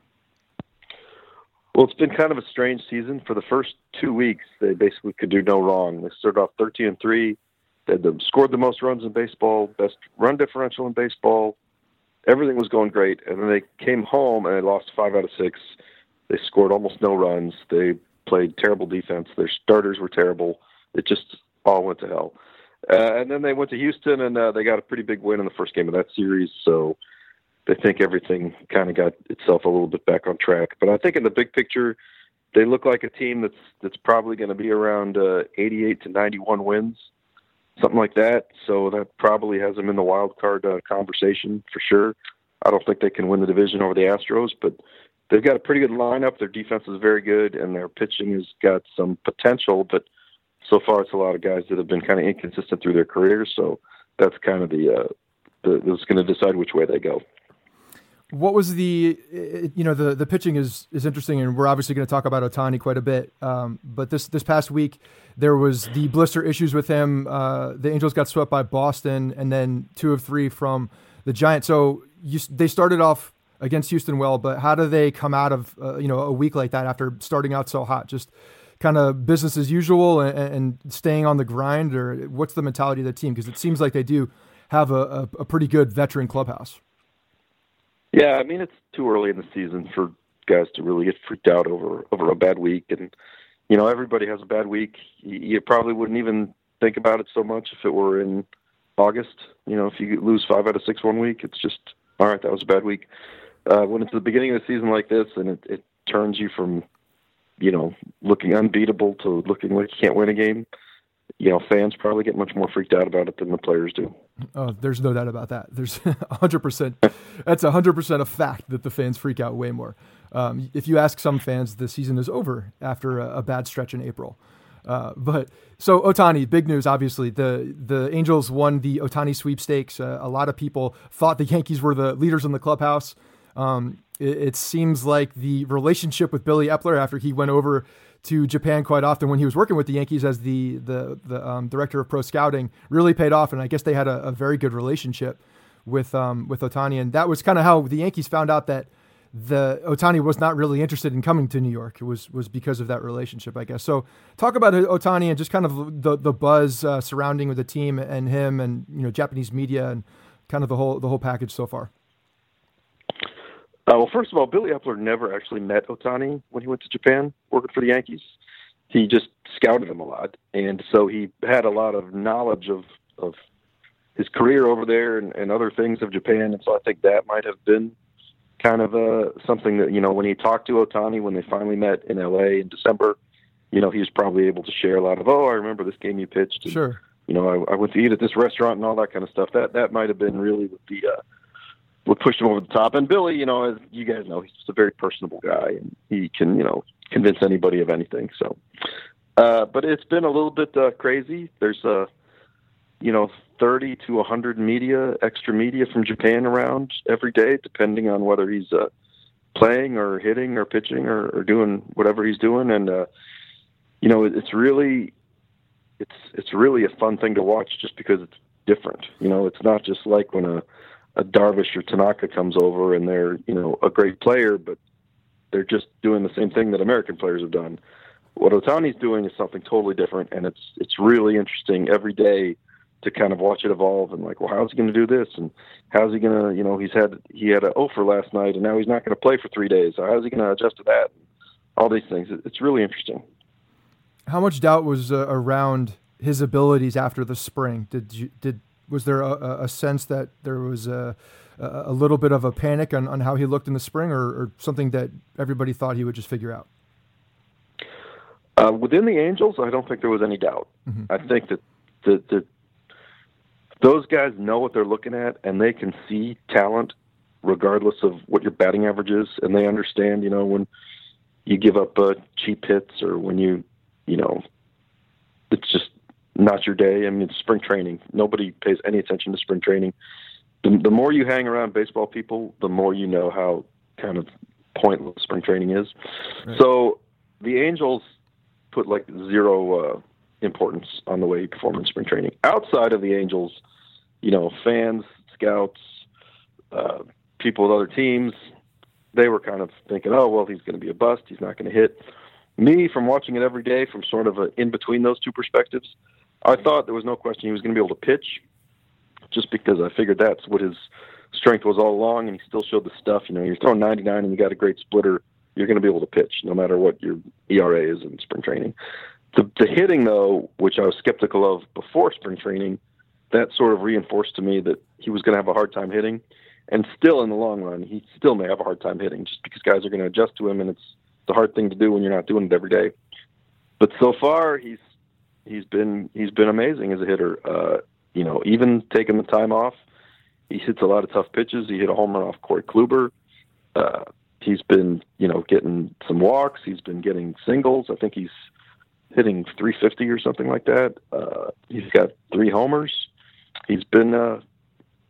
Well, it's been kind of a strange season. For the first two weeks, they basically could do no wrong. They started off thirteen and three. They had the, scored the most runs in baseball, best run differential in baseball. Everything was going great, and then they came home and they lost five out of six. They scored almost no runs. They played terrible defense. Their starters were terrible. It just all went to hell. Uh, and then they went to Houston, and uh, they got a pretty big win in the first game of that series. So they think everything kind of got itself a little bit back on track. But I think in the big picture, they look like a team that's that's probably going to be around uh, eighty-eight to ninety-one wins. Something like that. So that probably has them in the wild card uh, conversation for sure. I don't think they can win the division over the Astros, but they've got a pretty good lineup. Their defense is very good, and their pitching has got some potential. But so far, it's a lot of guys that have been kind of inconsistent through their careers. So that's kind of the uh, the that's going to decide which way they go. What was the, you know, the, the pitching is, is interesting, and we're obviously going to talk about Ohtani quite a bit. Um, but this, this past week, there was the blister issues with him. Uh, the Angels got swept by Boston, and then two of three from the Giants. So you, they started off against Houston well, but how do they come out of, uh, you know, a week like that after starting out so hot? Just kind of business as usual and, and staying on the grind, or what's the mentality of the team? Because it seems like they do have a, a, a pretty good veteran clubhouse. Yeah, I mean, it's too early in the season for guys to really get freaked out over, over a bad week. And, you know, everybody has a bad week. You, you probably wouldn't even think about it so much if it were in August. You know, if you lose five out of six one week, it's just, all right, that was a bad week. Uh, when it's the beginning of the season like this and it, it turns you from, you know, looking unbeatable to looking like you can't win a game, you know, fans probably get much more freaked out about it than the players do. Oh, there's no doubt about that. There's one hundred percent. That's one hundred percent a fact that the fans freak out way more. Um, if you ask some fans, the season is over after a, a bad stretch in April. Uh, but so Ohtani, big news, obviously. The the Angels won the Ohtani sweepstakes. Uh, a lot of people thought the Yankees were the leaders in the clubhouse. Um, it, it seems like the relationship with Billy Epler, after he went over to Japan quite often when he was working with the Yankees as the the, the um, director of pro scouting, really paid off. And I guess they had a, a very good relationship with um, with Ohtani. And that was kind of how the Yankees found out that the Ohtani was not really interested in coming to New York. It was was because of that relationship, I guess. So talk about Ohtani and just kind of the the buzz uh, surrounding with the team and him, and you know, Japanese media and kind of the whole the whole package so far. Uh, well, first of all, Billy Epler never actually met Ohtani when he went to Japan working for the Yankees. He just scouted him a lot, and so he had a lot of knowledge of, of his career over there and, and other things of Japan, and so I think that might have been kind of uh, something that, you know, when he talked to Ohtani when they finally met in L A in December, you know, he was probably able to share a lot of, oh, I remember this game you pitched. And, sure. You know, I, I went to eat at this restaurant and all that kind of stuff. That that might have been really what the uh, what pushed him over the top. And Billy, you know, as you guys know, he's just a very personable guy, and he can, you know, convince anybody of anything. So, uh, but it's been a little bit uh, crazy. There's a, uh, you know, thirty to a hundred media, extra media from Japan around every day, depending on whether he's uh, playing or hitting or pitching or, or doing whatever he's doing. And, uh, you know, it's really, it's, it's really a fun thing to watch just because it's different. You know, it's not just like when a, a Darvish or Tanaka comes over and they're, you know, a great player, but they're just doing the same thing that American players have done. What Ohtani's doing is something totally different, and it's it's really interesting every day to kind of watch it evolve and like, well, how's he going to do this? And how's he going to, you know, he's had, he had an oh for last night and now he's not going to play for three days. So how's he going to adjust to that? All these things. It's really interesting. How much doubt was uh, around his abilities after the spring? Did you, did, was there a, a sense that there was a, a little bit of a panic on, on how he looked in the spring, or, or something that everybody thought he would just figure out? Uh, within the Angels, I don't think there was any doubt. Mm-hmm. I think that the, the, those guys know what they're looking at, and they can see talent regardless of what your batting average is. And they understand, you know, when you give up uh, cheap hits or when you, you know, it's just not your day. I mean, it's spring training. Nobody pays any attention to spring training. The, the more you hang around baseball people, the more you know how kind of pointless spring training is. Right. So the Angels put like zero uh, importance on the way he performed in spring training. Outside of the Angels, you know, fans, scouts, uh, people with other teams, they were kind of thinking, oh, well, he's going to be a bust. He's not going to hit. Me, from watching it every day, from sort of a, in between those two perspectives, I thought there was no question he was going to be able to pitch, just because I figured that's what his strength was all along, and he still showed the stuff. You know, you're throwing ninety-nine and you got a great splitter, you're going to be able to pitch no matter what your E R A is in spring training. The, the hitting, though, which I was skeptical of before spring training, that sort of reinforced to me that he was going to have a hard time hitting. And still, in the long run, he still may have a hard time hitting, just because guys are going to adjust to him, and it's the hard thing to do when you're not doing it every day. But so far, he's he's been he's been amazing as a hitter. Uh, you know, even taking the time off, he hits a lot of tough pitches. He hit a home run off Corey Kluber. Uh, he's been, you know, getting some walks. He's been getting singles. I think he's hitting three fifty or something like that. Uh, he's got three homers. He's been, uh,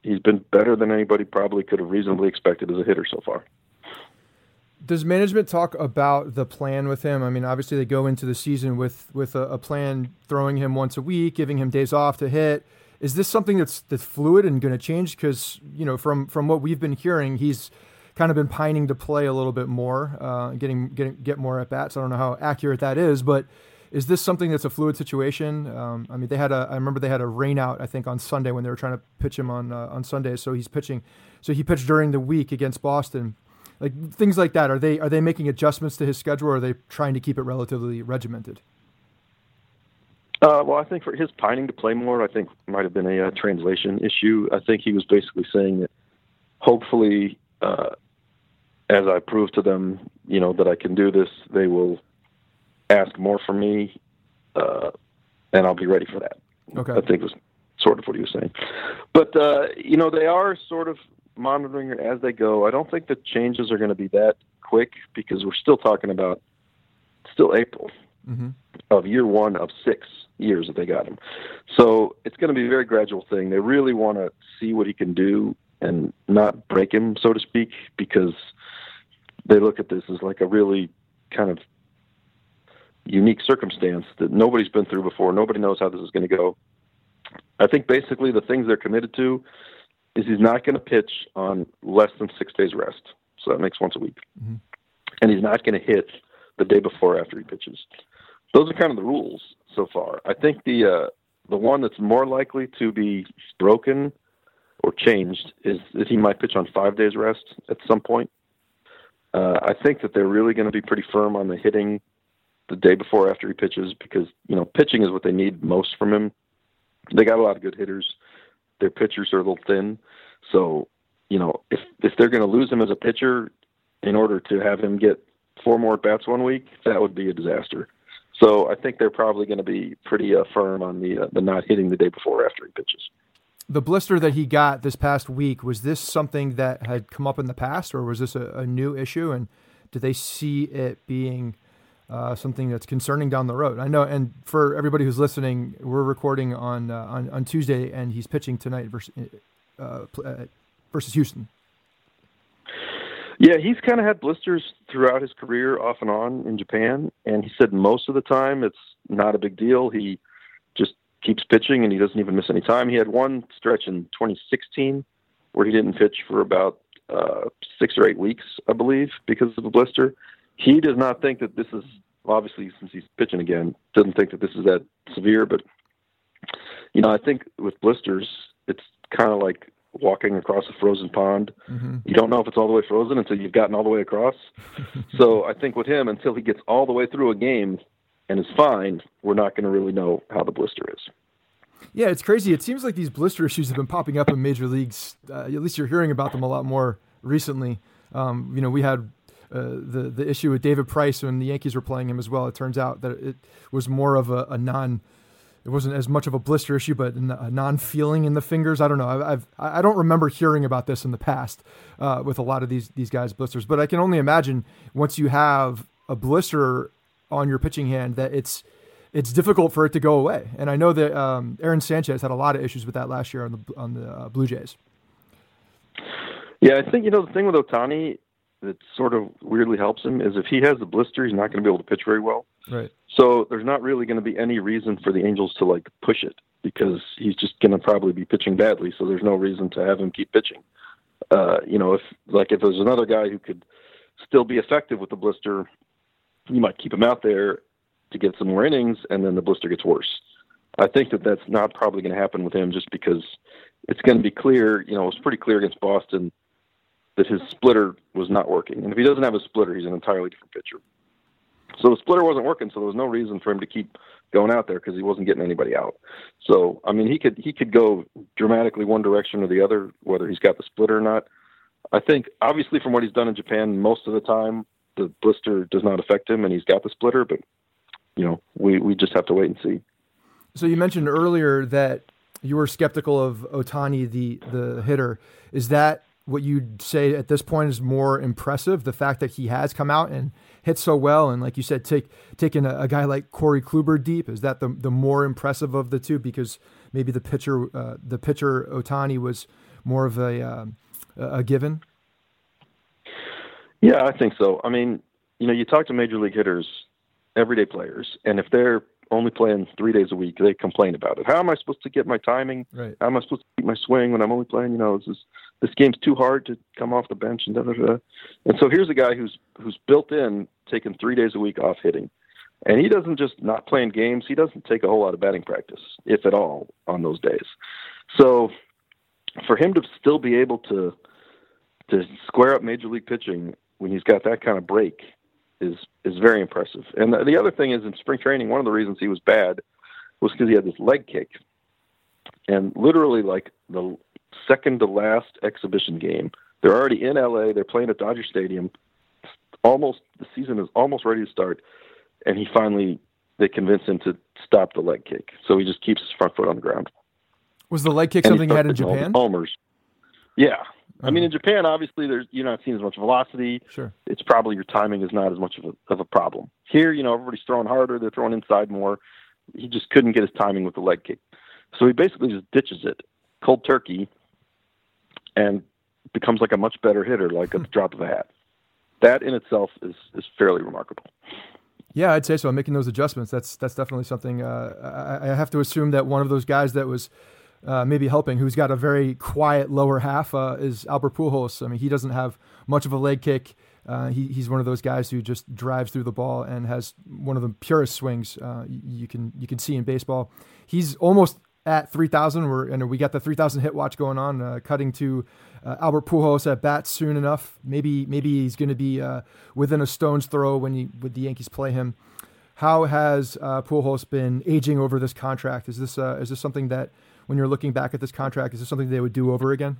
he's been better than anybody probably could have reasonably expected as a hitter so far. Does management talk about the plan with him? I mean, obviously they go into the season with with a, a plan, throwing him once a week, giving him days off to hit. Is this something that's that's fluid and going to change? Because, you know, from from what we've been hearing, he's kind of been pining to play a little bit more, uh, getting getting get more at bats. I don't know how accurate that is, but is this something that's a fluid situation? Um, I mean, they had a I remember they had a rain out, I think, on Sunday when they were trying to pitch him on uh, on Sunday. So he's pitching. So he pitched during the week against Boston. Like things like that, are they are they making adjustments to his schedule, or are they trying to keep it relatively regimented? Uh, well, I think for his pining to play more, I think might have been a uh, translation issue. I think he was basically saying that hopefully, uh, as I prove to them, you know, that I can do this, they will ask more from me, uh, and I'll be ready for that. Okay. I think was sort of what he was saying. But, uh, you know, they are sort of monitoring it as they go. I don't think the changes are going to be that quick because we're still talking about still April mm-hmm. of year one of six years that they got him. So it's going to be a very gradual thing. They really want to see what he can do and not break him, so to speak, because they look at this as like a really kind of unique circumstance that nobody's been through before. Nobody knows how this is going to go. I think basically the things they're committed to is he's not going to pitch on less than six days rest. So that makes once a week. Mm-hmm. And he's not going to hit the day before after he pitches. Those are kind of the rules so far. I think the uh, the one that's more likely to be broken or changed is that he might pitch on five days rest at some point. Uh, I think that they're really going to be pretty firm on the hitting the day before after he pitches because, you know, pitching is what they need most from him. They got a lot of good hitters. Their pitchers are a little thin. So, you know, if if they're going to lose him as a pitcher in order to have him get four more bats one week, that would be a disaster. So I think they're probably going to be pretty uh, firm on the uh, the not hitting the day before or after he pitches. The blister that he got this past week, was this something that had come up in the past, or was this a, a new issue? And do they see it being uh, something that's concerning down the road? I know, and for everybody who's listening, we're recording on uh, on, on Tuesday, and he's pitching tonight versus uh, versus Houston. Yeah, he's kind of had blisters throughout his career, off and on in Japan, and he said most of the time it's not a big deal. He just keeps pitching, and he doesn't even miss any time. He had one stretch in twenty sixteen where he didn't pitch for about uh, six or eight weeks, I believe, because of a blister. He does not think that this is, obviously, since he's pitching again, doesn't think that this is that severe. But, you know, I think with blisters, it's kind of like walking across a frozen pond. Mm-hmm. You don't know if it's all the way frozen until you've gotten all the way across. So I think with him, until he gets all the way through a game and is fine, we're not going to really know how the blister is. Yeah, it's crazy. It seems like these blister issues have been popping up in major leagues. Uh, at least you're hearing about them a lot more recently. Um, you know, we had uh, the the issue with David Price when the Yankees were playing him as well. It turns out that it was more of a, a non. It wasn't as much of a blister issue, but a non-feeling in the fingers. I don't know. I've I don't remember hearing about this in the past uh, with a lot of these these guys' blisters. But I can only imagine once you have a blister on your pitching hand that it's it's difficult for it to go away. And I know that um, Aaron Sanchez had a lot of issues with that last year on the on the uh, Blue Jays. Yeah, I think, you know, the thing with Ohtani that sort of weirdly helps him is if he has a blister, he's not going to be able to pitch very well. Right. So there's not really going to be any reason for the Angels to like push it because he's just going to probably be pitching badly. So there's no reason to have him keep pitching. Uh, you know, if like if there's another guy who could still be effective with the blister, you might keep him out there to get some more innings, and then the blister gets worse. I think that that's not probably going to happen with him just because it's going to be clear. You know, it was pretty clear against Boston that his splitter was not working. And if he doesn't have a splitter, he's an entirely different pitcher. So the splitter wasn't working, so there was no reason for him to keep going out there because he wasn't getting anybody out. So, I mean, he could he could go dramatically one direction or the other, whether he's got the splitter or not. I think, obviously, from what he's done in Japan, most of the time the blister does not affect him and he's got the splitter, but, you know, we, we just have to wait and see. So you mentioned earlier that you were skeptical of Ohtani, the, the hitter. Is that what you'd say at this point is more impressive, the fact that he has come out and hit so well, and like you said, take taking a, a guy like Corey Kluber deep? Is that the the more impressive of the two? Because maybe the pitcher, uh, the pitcher Ohtani was more of a um, a given? Yeah, I think so. I mean, you know, you talk to major league hitters, everyday players, and if they're only playing three days a week, they complain about it. How am I supposed to get my timing? Right. How am I supposed to keep my swing when I'm only playing, you know, this is, this game's too hard to come off the bench and da da da. And so here's a guy who's who's built in taking three days a week off hitting. And he doesn't just not playing games, he doesn't take a whole lot of batting practice, if at all, on those days. So for him to still be able to to square up major league pitching when he's got that kind of break is is very impressive. And the, the other thing is, in spring training, one of the reasons he was bad was because he had this leg kick. And literally, like the second to last exhibition game, they're already in L A, they're playing at Dodger Stadium, almost the season is almost ready to start, and he finally, they convince him to stop the leg kick. So he just keeps his front foot on the ground. Was the leg kick And something he had in starts Japan? Homers. Yeah. I Mhm. mean, in Japan, obviously, there's you're not seeing as much velocity. Sure. It's probably your timing is not as much of a, of a problem. Here, you know, everybody's throwing harder. They're throwing inside more. He just couldn't get his timing with the leg kick. So he basically just ditches it, cold turkey, and becomes like a much better hitter, like at the drop of a hat. That in itself is, is fairly remarkable. Yeah, I'd say so. Making those adjustments, that's that's definitely something. Uh, I, I have to assume that one of those guys that was uh, maybe helping, who's got a very quiet lower half, uh, is Albert Pujols. I mean, he doesn't have much of a leg kick. Uh, he, he's one of those guys who just drives through the ball and has one of the purest swings uh, you can you can see in baseball. He's almost at three thousand. We're and we got the three thousand hit watch going on, uh, cutting to uh, Albert Pujols at bat soon enough. Maybe maybe he's going to be uh, within a stone's throw when you, when the Yankees play him. How has uh, Pujols been aging over this contract? Is this uh, is this something that, when you're looking back at this contract, is this something they would do over again?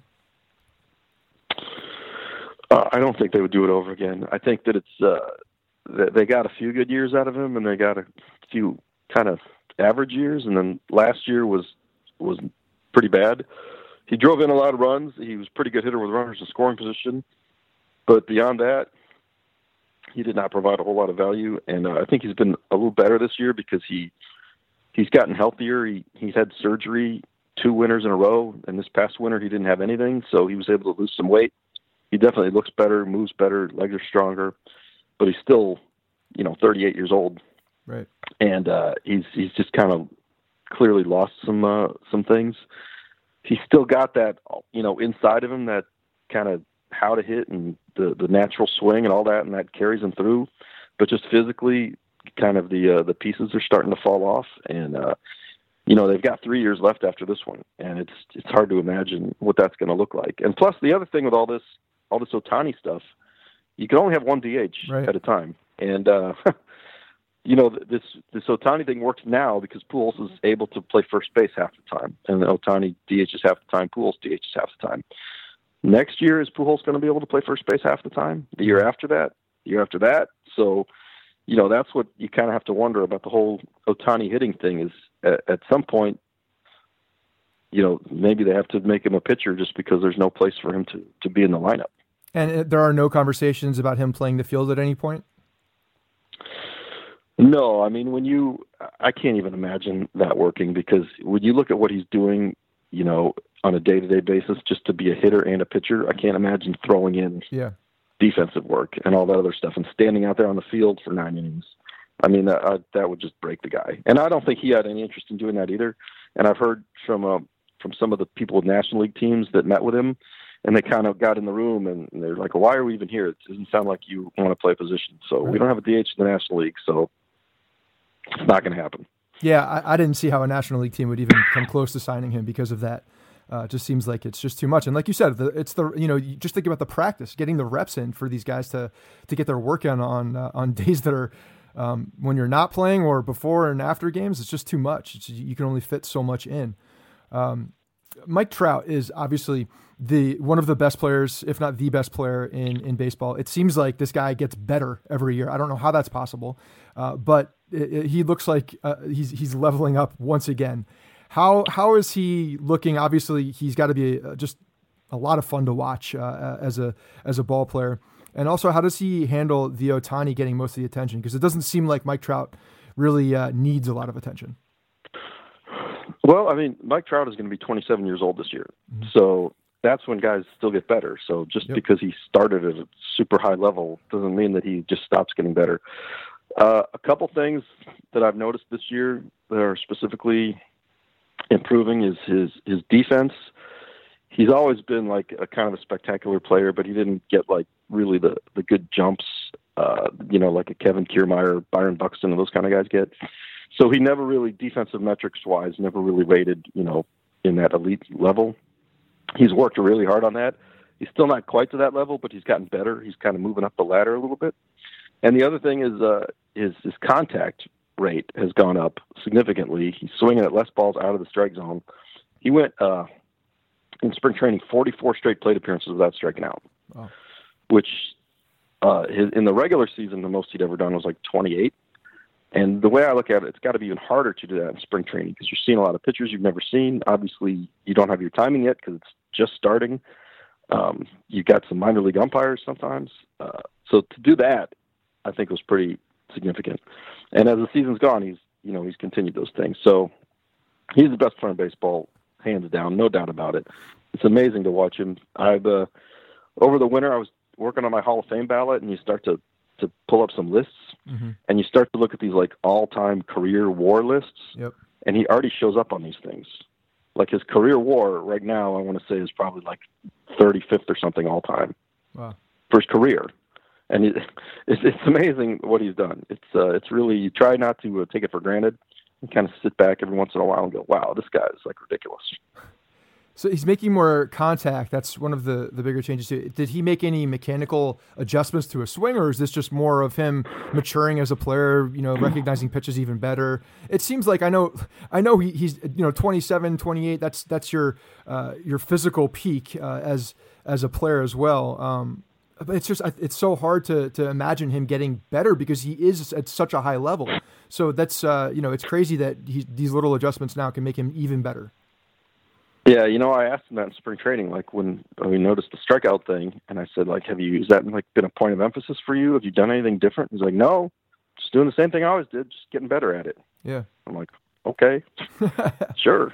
Uh, I don't think they would do it over again. I think that it's uh, that they got a few good years out of him, and they got a few kind of average years, and then last year was was pretty bad. He drove in a lot of runs. He was a pretty good hitter with runners in scoring position, but beyond that, he did not provide a whole lot of value. And uh, I think he's been a little better this year because he he's gotten healthier. He he's had surgery two winters in a row, and this past winter he didn't have anything, so he was able to lose some weight. He definitely looks better, moves better, legs are stronger, but he's still, you know, thirty-eight years old. Right. And uh, he's he's just kind of clearly lost some uh, some things. He's still got that, you know, inside of him, that kind of how to hit and the, the natural swing and all that, and that carries him through. But just physically, kind of the uh, the pieces are starting to fall off, and uh, you know, they've got three years left after this one, and it's it's hard to imagine what that's going to look like. And plus, the other thing with all this all this Ohtani stuff, you can only have one D H right. at a time, and uh, you know, this this Ohtani thing works now because Pujols is able to play first base half the time, and Ohtani D Hs half the time, Pujols D Hs half the time. Next year, is Pujols going to be able to play first base half the time? The year after that? The year after that? So, you know, that's what you kind of have to wonder about the whole Ohtani hitting thing is at, at some point, you know, maybe they have to make him a pitcher just because there's no place for him to, to be in the lineup. And there are no conversations about him playing the field at any point? No, I mean, when you, I can't even imagine that working, because when you look at what he's doing, you know, on a day-to-day basis, just to be a hitter and a pitcher, I can't imagine throwing in yeah. defensive work and all that other stuff and standing out there on the field for nine innings. I mean, that, I, that would just break the guy. And I don't think he had any interest in doing that either. And I've heard from uh, from some of the people with National League teams that met with him, and they kind of got in the room and they're like, well, why are we even here? It doesn't sound like you want to play a position. So right. We don't have a D H in the National League, so it's not going to happen. Yeah, I, I didn't see how a National League team would even come close to signing him because of that. Uh, it just seems like it's just too much. And like you said, the, it's the, you know, you just think about the practice, getting the reps in for these guys to, to get their work in on, uh, on days that are, um, when you're not playing or before and after games, it's just too much. It's, you can only fit so much in. Um, Mike Trout is obviously the, one of the best players, if not the best player in, in baseball. It seems like this guy gets better every year. I don't know how that's possible. Uh, but it, it, he looks like, uh, he's, he's leveling up once again. How how is he looking? Obviously, he's got to be a, just a lot of fun to watch uh, as a as a ball player. And also, how does he handle the Ohtani getting most of the attention? Because it doesn't seem like Mike Trout really uh, needs a lot of attention. Well, I mean, Mike Trout is going to be twenty-seven years old this year. Mm-hmm. So that's when guys still get better. So just Yep. because he started at a super high level doesn't mean that he just stops getting better. Uh, a couple things that I've noticed this year that are specifically improving is his, his defense. He's always been like a kind of a spectacular player, but he didn't get like really the, the good jumps, uh, you know, like a Kevin Kiermaier, Byron Buxton, and those kind of guys get. So he never really, defensive metrics wise, never really rated, you know, in that elite level. He's worked really hard on that. He's still not quite to that level, but he's gotten better. He's kind of moving up the ladder a little bit. And the other thing is uh, his, his contact rate has gone up significantly. He's swinging at less balls out of the strike zone. He went uh, in spring training forty-four straight plate appearances without striking out, Wow. which uh, his, in the regular season, the most he'd ever done was like twenty-eight. And the way I look at it, it's got to be even harder to do that in spring training because you're seeing a lot of pitchers you've never seen. Obviously, you don't have your timing yet because it's just starting. Um, you've got some minor league umpires sometimes. Uh, so to do that, I think was pretty significant. And as the season's gone, he's you know he's continued those things. So he's the best player in baseball, hands down, no doubt about it. It's amazing to watch him. I've uh, over the winter I was working on my Hall of Fame ballot, and you start to to pull up some lists, Mm-hmm. and you start to look at these like all-time career WAR lists, Yep. and he already shows up on these things. Like his career WAR right now, I want to say is probably like thirty-fifth or something all time Wow. for his career, and it, it's it's amazing what he's done. It's uh, it's really you try not to uh, take it for granted and kind of sit back every once in a while and go, wow, this guy is like ridiculous. So he's making more contact. That's one of the, the bigger changes. Did he make any mechanical adjustments to a swing, or is this just more of him maturing as a player, you know, recognizing pitches even better? It seems like I know I know he, he's you know twenty-seven, twenty-eight. That's that's your uh, your physical peak uh, as as a player as well. Um, but it's just it's so hard to to imagine him getting better because he is at such a high level. So that's uh, you know it's crazy that he, these little adjustments now can make him even better. Yeah, you know, I asked him that in spring training, like when we noticed the strikeout thing, and I said, like, have you, is that like been a point of emphasis for you? Have you done anything different? He's like, no, just doing the same thing I always did, just getting better at it. Yeah. I'm like, okay, sure.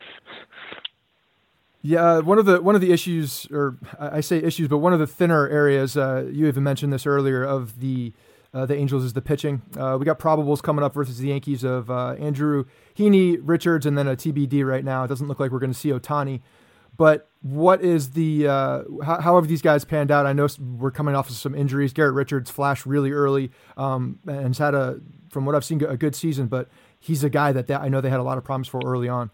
Yeah, one of the one of the issues, or I say issues, but one of the thinner areas, uh, you even mentioned this earlier, of the uh, the Angels is the pitching. Uh, we got probables coming up versus the Yankees of uh, Andrew Heaney, Richards, and then a T B D right now. It doesn't look like we're going to see Ohtani. But what is the uh, how, how have these guys panned out? I know we're coming off of some injuries. Garrett Richards flashed really early um, and has had a, from what I've seen, a good season. But he's a guy that, that I know they had a lot of promise for early on.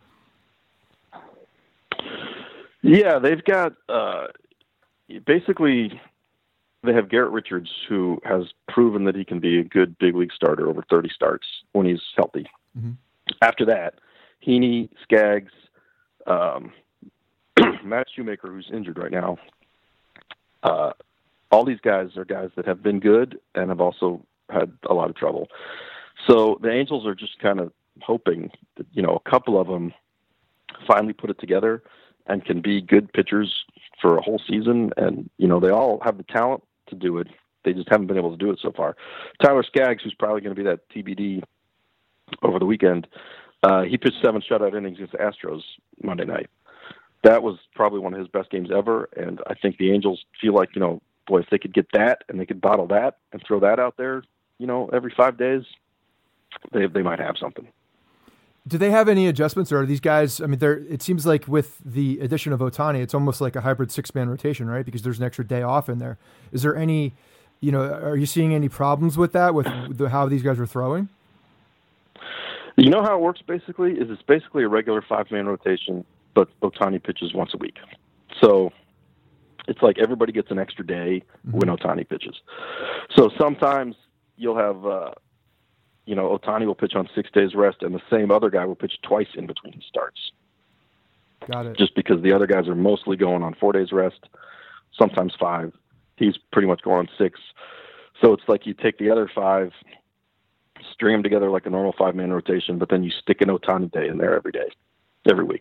Yeah, they've got uh, basically they have Garrett Richards, who has proven that he can be a good big league starter over thirty starts when he's healthy. Mm-hmm. After that, Heaney, Skaggs, um, Matt Shoemaker, who's injured right now. Uh, all these guys are guys that have been good and have also had a lot of trouble. So the Angels are just kind of hoping that, you know, a couple of them finally put it together and can be good pitchers for a whole season. And, you know, they all have the talent to do it. They just haven't been able to do it so far. Tyler Skaggs, who's probably going to be that T B D over the weekend, uh, he pitched seven shutout innings against the Astros Monday night. That was probably one of his best games ever. And I think the Angels feel like, you know, boy, if they could get that and they could bottle that and throw that out there, you know, every five days, they they might have something. Do they have any adjustments, or are these guys, I mean, they're, it seems like with the addition of Ohtani, it's almost like a hybrid six-man rotation, right? Because there's an extra day off in there. Is there any, you know, are you seeing any problems with that, with the, how these guys are throwing? You know how it works basically is it's basically a regular five-man rotation, but Ohtani pitches once a week. So it's like everybody gets an extra day mm-hmm. when Ohtani pitches. So sometimes you'll have, uh, you know, Ohtani will pitch on six days rest, and the same other guy will pitch twice in between his starts. Got it. Just because the other guys are mostly going on four days rest, sometimes five. He's pretty much going on six. So it's like you take the other five, string them together like a normal five-man rotation, but then you stick an Ohtani day in there every day, every week.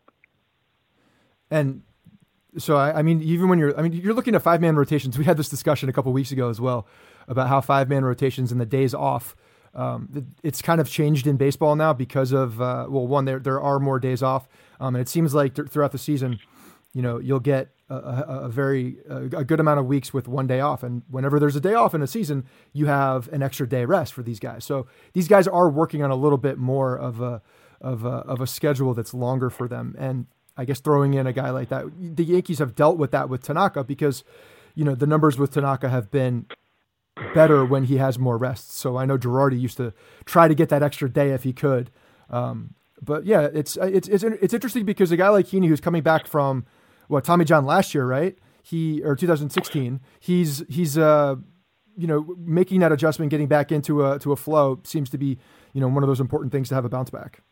And so, I, I mean, even when you're, I mean, you're looking at five-man rotations. We had this discussion a couple of weeks ago as well about how five-man rotations and the days off, um, it's kind of changed in baseball now because of, uh, well, one, there there are more days off. Um, and it seems like th- throughout the season, you know, you'll get a, a, a very a, a good amount of weeks with one day off. And whenever there's a day off in a season, you have an extra day rest for these guys. So these guys are working on a little bit more of a of a, of a schedule that's longer for them. And I guess throwing in a guy like that, the Yankees have dealt with that with Tanaka because, you know, the numbers with Tanaka have been better when he has more rest. So I know Girardi used to try to get that extra day if he could. Um, but yeah, it's, it's, it's, it's interesting because a guy like Heaney, who's coming back from what Tommy John last year, right? He, or two thousand sixteen, he's, he's, uh, you know, making that adjustment, getting back into a, to a flow seems to be, you know, one of those important things to have a bounce back.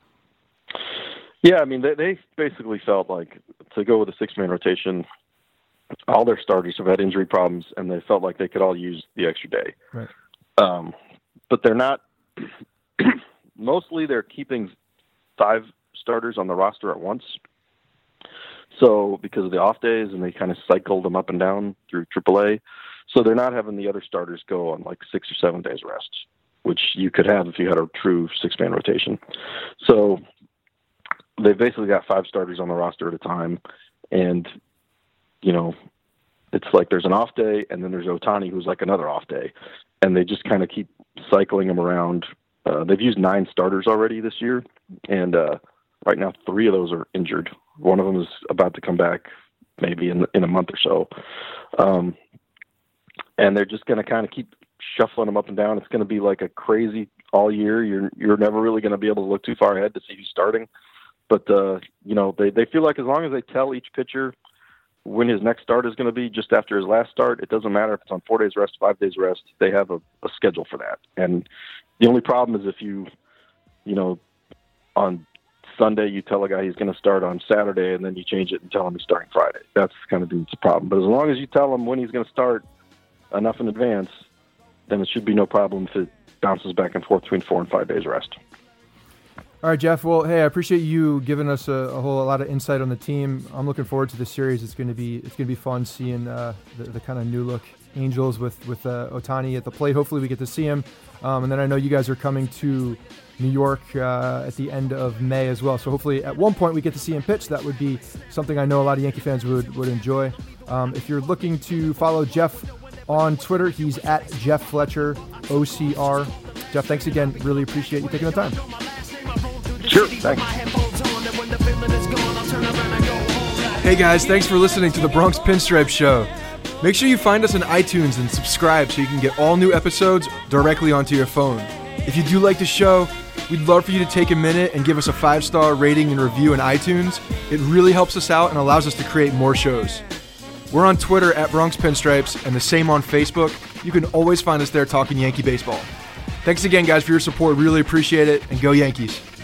Yeah. I mean, they, they basically felt like to go with a six man rotation, all their starters have had injury problems and they felt like they could all use the extra day. Right. Um, but they're not, mostly they're keeping five starters on the roster at once. So because of the off days and they kind of cycled them up and down through triple A. So they're not having the other starters go on like six or seven days rest, which you could have if you had a true six man rotation. So they've basically got five starters on the roster at a time. And, you know, it's like there's an off day and then there's Ohtani, who's like another off day, and they just kind of keep cycling them around. Uh, they've used nine starters already this year. And, uh, right now, three of those are injured. One of them is about to come back maybe in, in a month or so. Um, and they're just going to kind of keep shuffling them up and down. It's going to be like a crazy all year. You're, you're never really going to be able to look too far ahead to see who's starting. But, uh, you know, they, they feel like as long as they tell each pitcher when his next start is going to be just after his last start, it doesn't matter if it's on four days rest, five days rest, they have a, a schedule for that. And the only problem is if you, you know, on Sunday you tell a guy he's going to start on Saturday and then you change it and tell him he's starting Friday. That's kind of the problem. But as long as you tell him when he's going to start enough in advance, then it should be no problem if it bounces back and forth between four and five days rest. All right, Jeff. Well, hey, I appreciate you giving us a, a whole a lot of insight on the team. I'm looking forward to the series. It's going to be it's going to be fun seeing uh, the, the kind of new look Angels with with uh, Ohtani at the plate. Hopefully, we get to see him. Um, and then I know you guys are coming to New York uh, at the end of May as well. So hopefully, at one point, we get to see him pitch. That would be something I know a lot of Yankee fans would would enjoy. Um, if you're looking to follow Jeff on Twitter, he's at Jeff Fletcher O C R. Jeff, thanks again. Really appreciate you taking the time. Sure, thanks. Hey guys, thanks for listening to the Bronx Pinstripe Show. Make sure you find us on iTunes and subscribe so you can get all new episodes directly onto your phone. If you do like the show, we'd love for you to take a minute and give us a five-star rating and review in iTunes. It really helps us out and allows us to create more shows. We're on Twitter at Bronx Pinstripes and the same on Facebook. You can always find us there talking Yankee baseball. Thanks again, guys, for your support. Really appreciate it, and go Yankees.